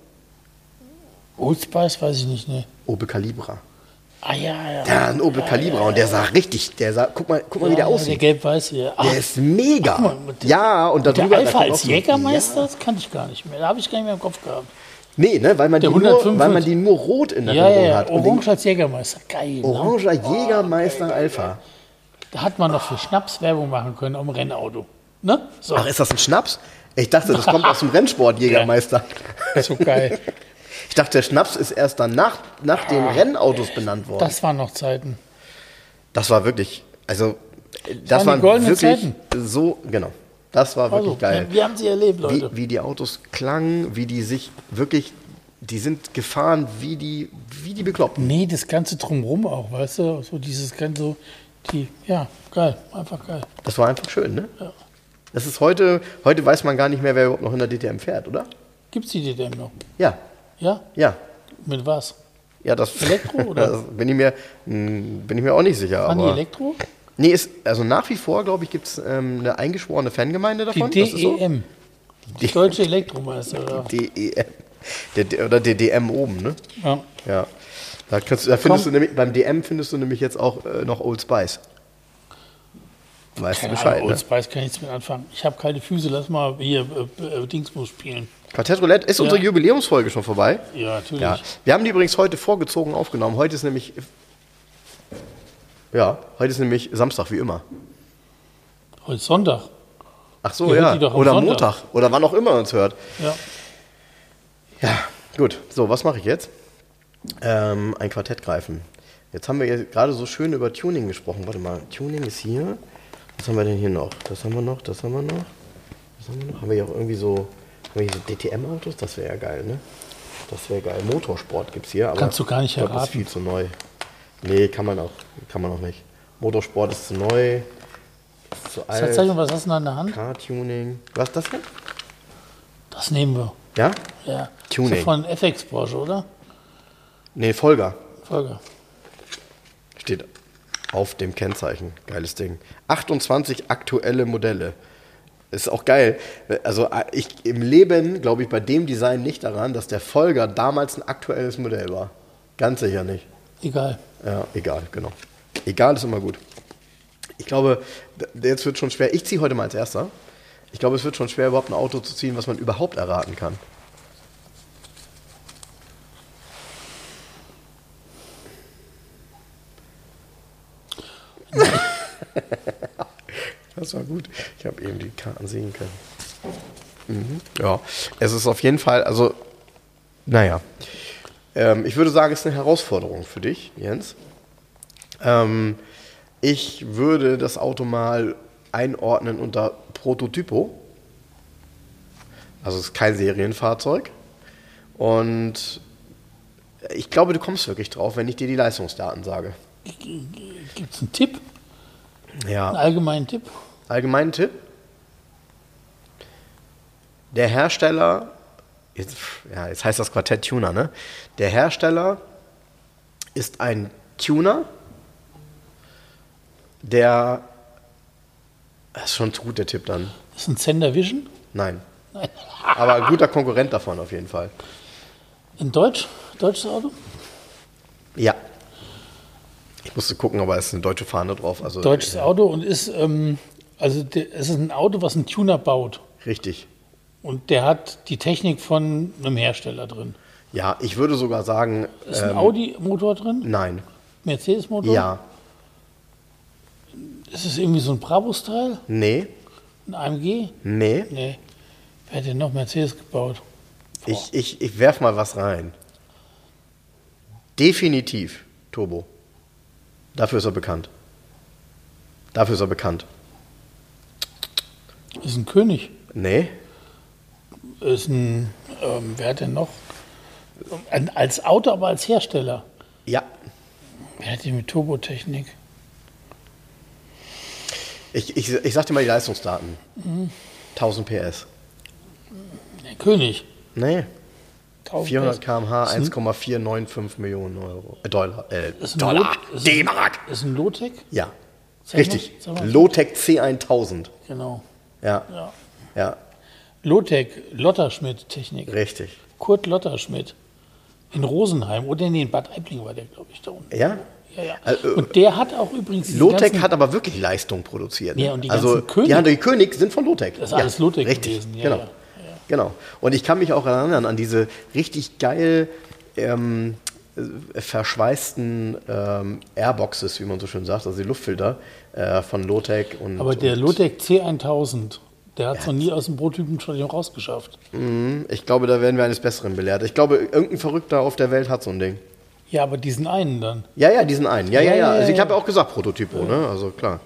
Old Spice, weiß ich nicht, ne. Opel Calibra. Ah ja, ja. Ja, ein Opel Calibra und der sah richtig, der sah, guck mal, guck mal, wie der Ja, Der aussieht. gelb-weiße, ja. Ach, Der ist mega. guck mal, mit dem- Ja, und der darüber. da Alpha kommt auch als so- Jägermeister, Ja. das kannte ich gar nicht mehr. Da habe ich gar nicht mehr im Kopf gehabt. Nee, ne, weil man, die Der nur, hundertfünfundfünfzig weil man die nur rot in Ja, Erinnerung ja, ja. hat. Und Orange als Jägermeister. Geil. den Ne? Oranger Jägermeister Alpha. Da hat man noch für Schnaps Werbung machen können am Rennauto. Ne? So, Ach, ist das ein Schnaps? Ich dachte, das kommt aus dem Rennsport, Jägermeister. so geil. Ich dachte, der Schnaps ist erst dann nach, nach den Rennautos benannt worden. Das, Das waren noch Zeiten. war wirklich, also, das waren die waren goldenen wirklich so, genau. Das war wirklich Also, geil. wir haben sie erlebt, Wie, Leute. wie die Autos klangen, wie die sich wirklich, die sind gefahren wie die, wie die Bekloppten. Nee, das Ganze drumherum auch, weißt du? So dieses ganze, die, ja, geil, einfach geil. Das war einfach schön, ne? Ja. Das ist heute, heute weiß man gar nicht mehr, wer überhaupt noch in der D T M fährt, oder? Gibt's die D D M noch? Ja, Ja? ja. Mit was? Ja, das, Elektro, oder? das bin ich mir, mh, bin ich mir auch nicht sicher. Waren die aber Elektro? Nee, ist, also nach wie vor, glaube ich, gibt es ähm, eine eingeschworene Fangemeinde Die davon. D Das ist so? E M. Die Deutsche Elektromeister, oder? D E M. Der, der, oder der D M oben, ne? Ja. Ja. Da, kannst, da findest Komm. du nämlich, beim D M findest du nämlich jetzt auch äh, noch Old Spice. Weißt du Keine Bescheid, Ahnung, Old ne? Spice kann ich nichts mit anfangen. Ich habe kalte Füße, lass mal hier äh, äh, Dingsbus spielen. Quartett Roulette, ist Ja. unsere Jubiläumsfolge schon vorbei? Ja, natürlich. Ja. Wir haben die übrigens heute vorgezogen aufgenommen. Heute ist nämlich. Ja, heute ist nämlich Samstag, wie immer. Heute ist Sonntag. Ach so, Ihr hört ja. die doch am Oder Sonntag. Montag. Oder wann auch immer uns hört. Ja. Ja, gut. So, was mache ich jetzt? Ähm, ein Quartett greifen. Jetzt haben wir jetzt gerade so schön über Tuning gesprochen. Warte mal, Tuning ist hier. Was haben wir denn hier noch? Das haben wir noch, das haben wir noch. Was haben wir noch? Haben wir hier auch irgendwie so, haben wir hier so D T M-Autos? Das wäre ja geil, ne? Das wäre geil. Motorsport gibt es hier. Aber Kannst du gar nicht ich glaub, das ist erraten. viel zu neu. Nee, kann man auch, kann man auch nicht. Motorsport ist zu neu. Ist zu Zeig mal, alt. was hast du denn an der Hand? Car-Tuning. Was ist das denn? Das nehmen wir. Ja? Ja. Tuning. Ist doch von F X Porsche, oder? Nee, Folger. Folge. Steht auf dem Kennzeichen. Geiles Ding. achtundzwanzig aktuelle Modelle. Ist auch geil. Also ich im Leben glaube ich bei dem Design nicht daran, dass der Folger damals ein aktuelles Modell war. Ganz sicher nicht. Egal. Ja, egal, genau. Egal ist immer gut. Ich glaube, d- jetzt wird schon schwer. Ich ziehe heute mal als Erster. Ich glaube, es wird schon schwer, überhaupt ein Auto zu ziehen, was man überhaupt erraten kann. Das war gut. Ich habe eben die Karten sehen können. Mhm. Ja, es ist auf jeden Fall, also, naja. Ähm, ich würde sagen, es ist eine Herausforderung für dich, Jens. Ähm, ich würde das Auto mal einordnen unter Prototypo. Also es ist kein Serienfahrzeug. Und ich glaube, du kommst wirklich drauf, wenn ich dir die Leistungsdaten sage. Gibt es einen Tipp? Einen Ja, allgemeinen Tipp? allgemeinen Tipp. Der Hersteller, jetzt, ja, jetzt heißt das Quartett Tuner, ne? Der Hersteller ist ein Tuner, der, das ist schon zu gut der Tipp dann. Ist ein Zender Vision? Nein. Aber ein guter Konkurrent davon auf jeden Fall. In Deutsch? Deutsches Auto? Ja. Ich musste gucken, aber es ist eine deutsche Fahne drauf. Also, Deutsches ja, Auto und ist, ähm, also der, es ist ein Auto, was ein Tuner baut. Richtig. Und der hat die Technik von einem Hersteller drin. Ja, ich würde sogar sagen. Ist ein ähm, Audi-Motor drin? Nein. Mercedes-Motor? Ja. Ist es irgendwie so ein Brabus-Teil? Nee. Ein A M G? Nee. Nee. Wer hat denn noch Mercedes gebaut? Boah. Ich, ich, ich werf mal was rein. Definitiv Turbo. Dafür ist er bekannt. Dafür ist er bekannt. Ist ein König. Nee. Ist ein, ähm, wer hat denn noch? Ein, als Auto, aber als Hersteller. Ja. Wer hat denn mit Turbotechnik? Ich, ich, ich sag dir mal die Leistungsdaten. Mhm. tausend P S. Der König. Nee. tausend vierhundert Kilometer pro Stunde, Ist ein- eins Komma vier neun fünf Millionen Euro. Äh, Dollar. Äh, Ist ein Dollar. Lot- ist ein- D-Mark. Ist ein Lotec? Ja. Sag mal, Richtig. sag mal. Lotec C tausend. Genau. Ja. Ja. Ja. Lotec, Lotterschmidt-Technik. Richtig. Kurt Lotterschmidt. In Rosenheim. Oder nee, in Bad Aibling war der, glaube ich, da unten. Ja? Ja, ja. Also, Und der hat auch übrigens diese Lotec ganzen- hat aber wirklich Leistung produziert. Ne? Ja, und die also ganzen König- die, haben, die König sind von Lotec. Das ist alles Lotec richtig, gewesen. Ja, genau. ja. Genau. Und ich kann mich auch erinnern an diese richtig geil ähm, äh, verschweißten ähm, Airboxes, wie man so schön sagt, also die Luftfilter äh, von Lotec. Und, Aber der und, Lotec C tausend, der hat es noch nie aus dem Prototypen-Stadion rausgeschafft. Ich glaube, da werden wir eines Besseren belehrt. Ich glaube, irgendein Verrückter auf der Welt hat so ein Ding. Ja, aber diesen einen dann. Ja, ja, diesen einen. Ja, ja, Ja, ja. ja, Also ja, ich habe ja. ja auch gesagt Prototypo, ne? Also klar.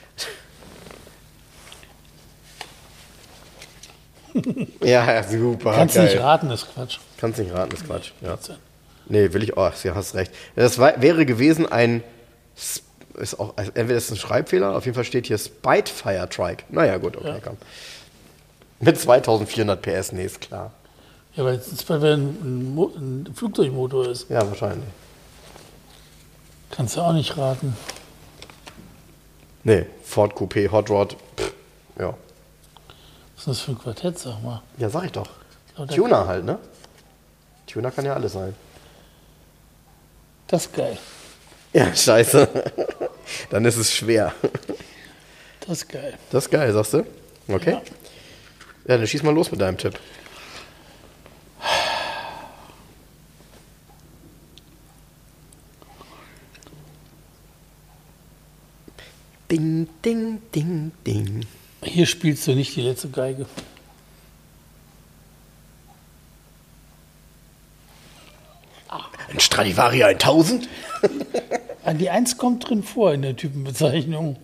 Ja, super. Kannst du geil. nicht raten, das ist Quatsch. Kannst nicht raten, ist Quatsch. Ja. Nee, will ich. Oh, du hast recht. Das war, wäre gewesen ein. Sp- Ist auch, also entweder ist es ein Schreibfehler, auf jeden Fall steht hier Spitefire Trike. Naja, gut, okay, Ja. komm. Mit zweitausendvierhundert P S, nee, ist klar. Ja, weil es weil ein, ein, Mo- ein Flugzeugmotor ist. Ja, wahrscheinlich. Kannst du auch nicht raten. Nee, Ford Coupé, Hot Rod. Pff, ja. Was ist das für ein Quartett, sag mal? Ja, sag ich doch. Lauter- Tuner halt, ne? Tuner kann ja alles sein. Das ist geil. Ja, scheiße. Dann ist es schwer. Das ist geil. Das ist geil, sagst du? Okay. Ja. Ja, dann schieß mal los mit deinem Tipp. Ding, ding, ding, ding. Hier spielst du nicht die letzte Geige. Ein Stradivari tausend? Ah, die eins kommt drin vor in der Typenbezeichnung.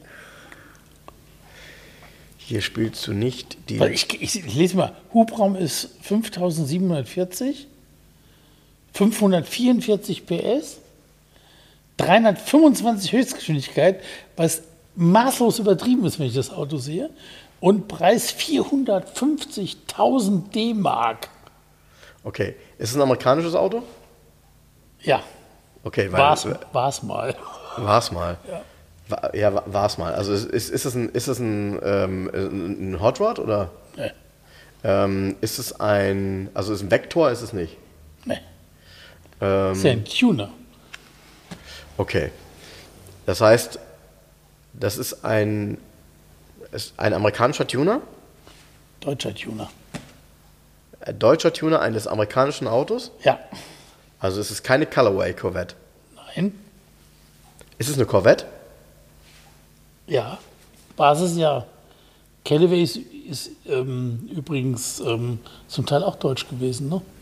Hier spielst du nicht die. Weil ich, ich, ich lese mal, Hubraum ist fünftausendsiebenhundertvierzig, fünfhundertvierundvierzig P S, dreihundertfünfundzwanzig Höchstgeschwindigkeit, was maßlos übertrieben ist, wenn ich das Auto sehe, und Preis vierhundertfünfzigtausend D-Mark. Okay. Ist es ein amerikanisches Auto? Ja, Okay, weil. war's, war's mal. War's mal. Ja. Wa- Ja, wa- war's mal. Also ist, ist, ist es ein, ist es ein, ähm, ein Hot Rod oder Nee, ähm, ist es ein, also ist ein Vektor, ist es nicht? nee. Ähm, Ist ja ein Tuner. Okay. Das heißt, das ist ein, ist ein amerikanischer Tuner, Deutscher Tuner. ein deutscher Tuner eines amerikanischen Autos. Ja. Also es ist keine Colorway Corvette. Nein. Ist es eine Corvette? Ja. Basis ja. Callaway ist, ist ähm, übrigens ähm, zum Teil auch deutsch gewesen, ne?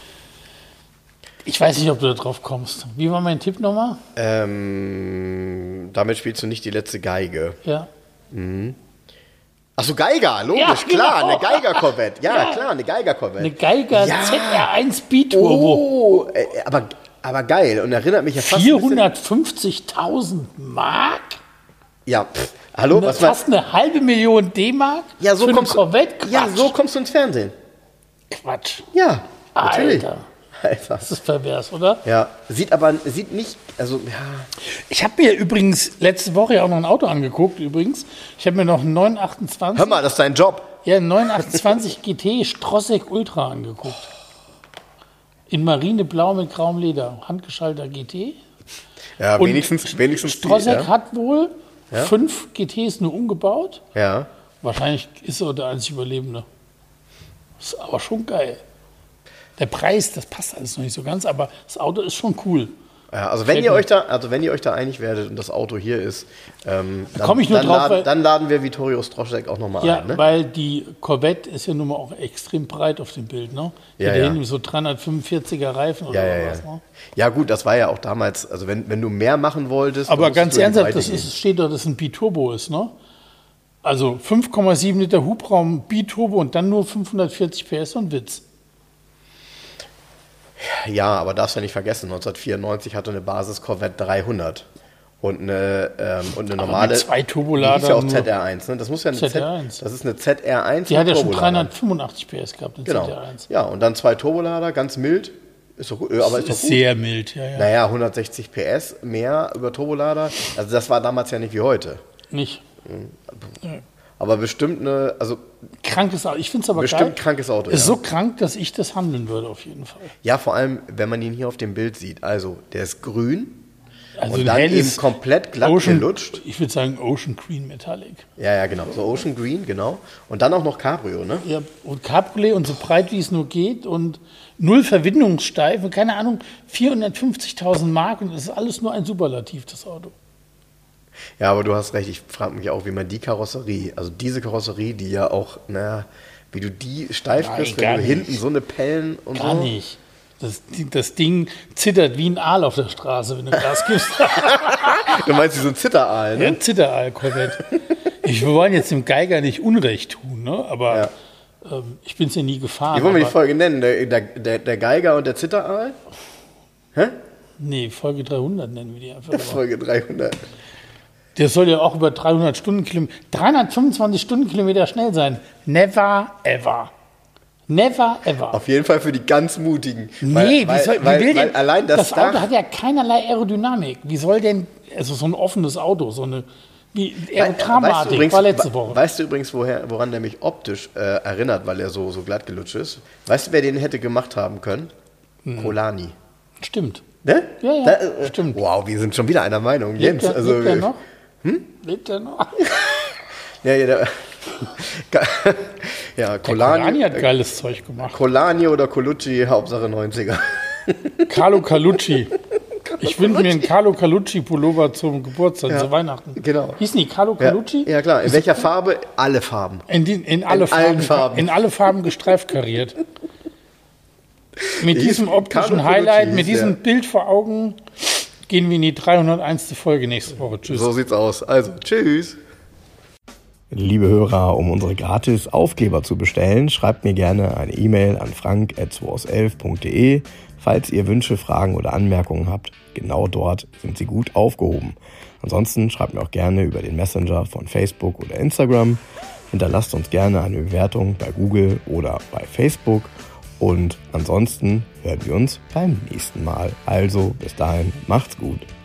Ich weiß nicht, ob du da drauf kommst. Wie war mein Tipp nochmal? Ähm, damit spielst du nicht die letzte Geige. Ja. Achso, Geiger, logisch, Ja, klar, genau. eine Geiger-Corvette. Ja, Ja. klar, eine Geiger-Corvette. Eine Geiger Ja. Z R eins B-Turbo. Oh, äh, aber, aber geil und erinnert mich ja fast ein bisschen- vierhundertfünfzigtausend Mark? Ja, pff, hallo, was war? Fast eine halbe Million D-Mark? Ja, so für eine kommst du. Corvette? Quatsch. Ja, so kommst du ins Fernsehen. Quatsch. Ja, natürlich. Alter. Alter. Das ist pervers, oder? Ja, sieht aber sieht nicht, also ja, Ich habe mir übrigens letzte Woche ja auch noch ein Auto angeguckt, übrigens. Ich habe mir noch einen neun achtundzwanzig, hör mal, das ist dein Job. ja, einen neun achtundzwanzig G T Strossek Ultra angeguckt. In Marineblau mit grauem Leder. Handgeschalter G T. Ja, Und wenigstens, wenigstens die, Strossek ja. hat wohl Ja. fünf G Ts nur umgebaut. Ja. Wahrscheinlich ist er der einzige Überlebende. Ist aber schon geil. Der Preis, das passt alles noch nicht so ganz, aber das Auto ist schon cool. Ja, also wenn ihr euch da, also wenn ihr euch da einig werdet und das Auto hier ist, ähm, dann, Komm ich nur dann, drauf, laden, weil- dann laden wir Vittorio Stroschek auch nochmal Ja, ein. Ne? weil die Corvette ist ja nun mal auch extrem breit auf dem Bild, ne? Ja, da ja. hinten so dreihundertfünfundvierziger Reifen oder Ja, ja, ja. was, ne? Ja gut, das war ja auch damals, also wenn, wenn du mehr machen wolltest. Aber dann musstest ganz du in die ernsthaft, Breite das gehen. ist, steht da, dass es ein Biturbo ist, ne? Also fünf Komma sieben Liter Hubraum, Biturbo und dann nur fünfhundertvierzig P S und Witz. Ja, aber darfst ja nicht vergessen, neunzehnhundertvierundneunzig hatte eine Basis Corvette dreihundert und eine, ähm, und eine Aber normale. mit zwei Die Turbolader hieß ja auch nur- Z R eins, ne? Das muss ja eine Z R eins. Z, das ist eine Z R eins. Die hat mit ja schon Turbolader. dreihundertfünfundachtzig P S gehabt, eine Genau. Z R eins. Ja, und dann zwei Turbolader, ganz mild. Ist doch gut, äh, aber ist doch Ist gut. sehr mild, ja, ja. Naja, hundertsechzig P S mehr über Turbolader. Also das war damals ja nicht wie heute. Nicht. Aber bestimmt eine, also Krankes Auto. Ich finde es aber bestimmt geil. krankes Auto. Ist Ja. so krank, dass ich das handeln würde, auf jeden Fall. ja, vor allem, wenn man ihn hier auf dem Bild sieht. Also, der ist grün Also und ein dann eben helles komplett glatt Ocean, gelutscht. Ich würde sagen Ocean Green Metallic. Ja, ja, genau. So Ocean Green, genau. Und dann auch noch Cabrio, ne? Ja, und Cabriolet und so breit wie es nur geht und null Verwindungssteif und keine Ahnung, vierhundertfünfzigtausend Mark und das ist alles nur ein Superlativ, das Auto. Ja, aber du hast recht. Ich frage mich auch, wie man die Karosserie, also diese Karosserie, die ja auch, naja, wie du die steif Nein, kriegst, gar wenn du nicht. hinten so eine Pellen und Gar so. nicht. Das, das Ding zittert wie ein Aal auf der Straße, wenn du Gas gibst. Du meinst wie so ein Zitteraal, ne? Ja, ein Zitteraal-Corvette. Ich, wir wollen jetzt dem Geiger nicht Unrecht tun, ne? aber Ja. ähm, ich bin es ja nie gefahren. Wie wollen wir die aber- Folge nennen? Der, der, der, der Geiger und der Zitteraal? Hä? Nee, Folge dreihundert nennen wir die einfach. Aber Folge dreihundert. der soll ja auch über dreihundert Stundenkilometer, dreihundertfünfundzwanzig Stundenkilometer schnell sein. Never ever. Never ever. Auf jeden Fall für die ganz Mutigen. nee, Weil- wie, weil, soll, wie weil, will weil denn, allein das, das Auto Dach, hat ja keinerlei Aerodynamik. Wie soll denn, also so ein offenes Auto, so eine wie Aerodramatik, übrigens, war letzte we- Woche. Weißt du übrigens, woher, woran der mich optisch äh, erinnert, weil er so, so glatt gelutscht ist? Weißt du, wer den hätte gemacht haben können? Hm. Colani. Stimmt. Ne? Ja, ja, Da, äh, stimmt. Wow, wir sind schon wieder einer Meinung. Lebt Jens, er, also, lebt er noch? Hm? Lebt er noch? Ja, ja, der, ja, Colani Colani, hat geiles Zeug gemacht. Colani oder Colucci, Hauptsache neunziger. Carlo Calucci. Ich wünsche mir einen Carlo Calucci Pullover zum Geburtstag, Ja, zu Weihnachten. genau. Hießen die Carlo Ja, Calucci? ja, klar. In welcher Farbe? Alle Farben. In, die, in, alle In allen Farben, Farben. in alle Farben gestreift kariert. Mit Der diesem hieß optischen Carlo Highlight, Colucci, mit hieß diesem der. Bild vor Augen, gehen wir in die dreihunderteins. Folge nächste Woche. Tschüss. So sieht's aus. Also, tschüss. Liebe Hörer, um unsere gratis Aufkleber zu bestellen, schreibt mir gerne eine E-Mail an frank at zweihundertelf punkt de. Falls ihr Wünsche, Fragen oder Anmerkungen habt, genau dort sind sie gut aufgehoben. Ansonsten schreibt mir auch gerne über den Messenger von Facebook oder Instagram. Hinterlasst uns gerne eine Bewertung bei Google oder bei Facebook. Und ansonsten hören wir uns beim nächsten Mal. Also bis dahin, macht's gut.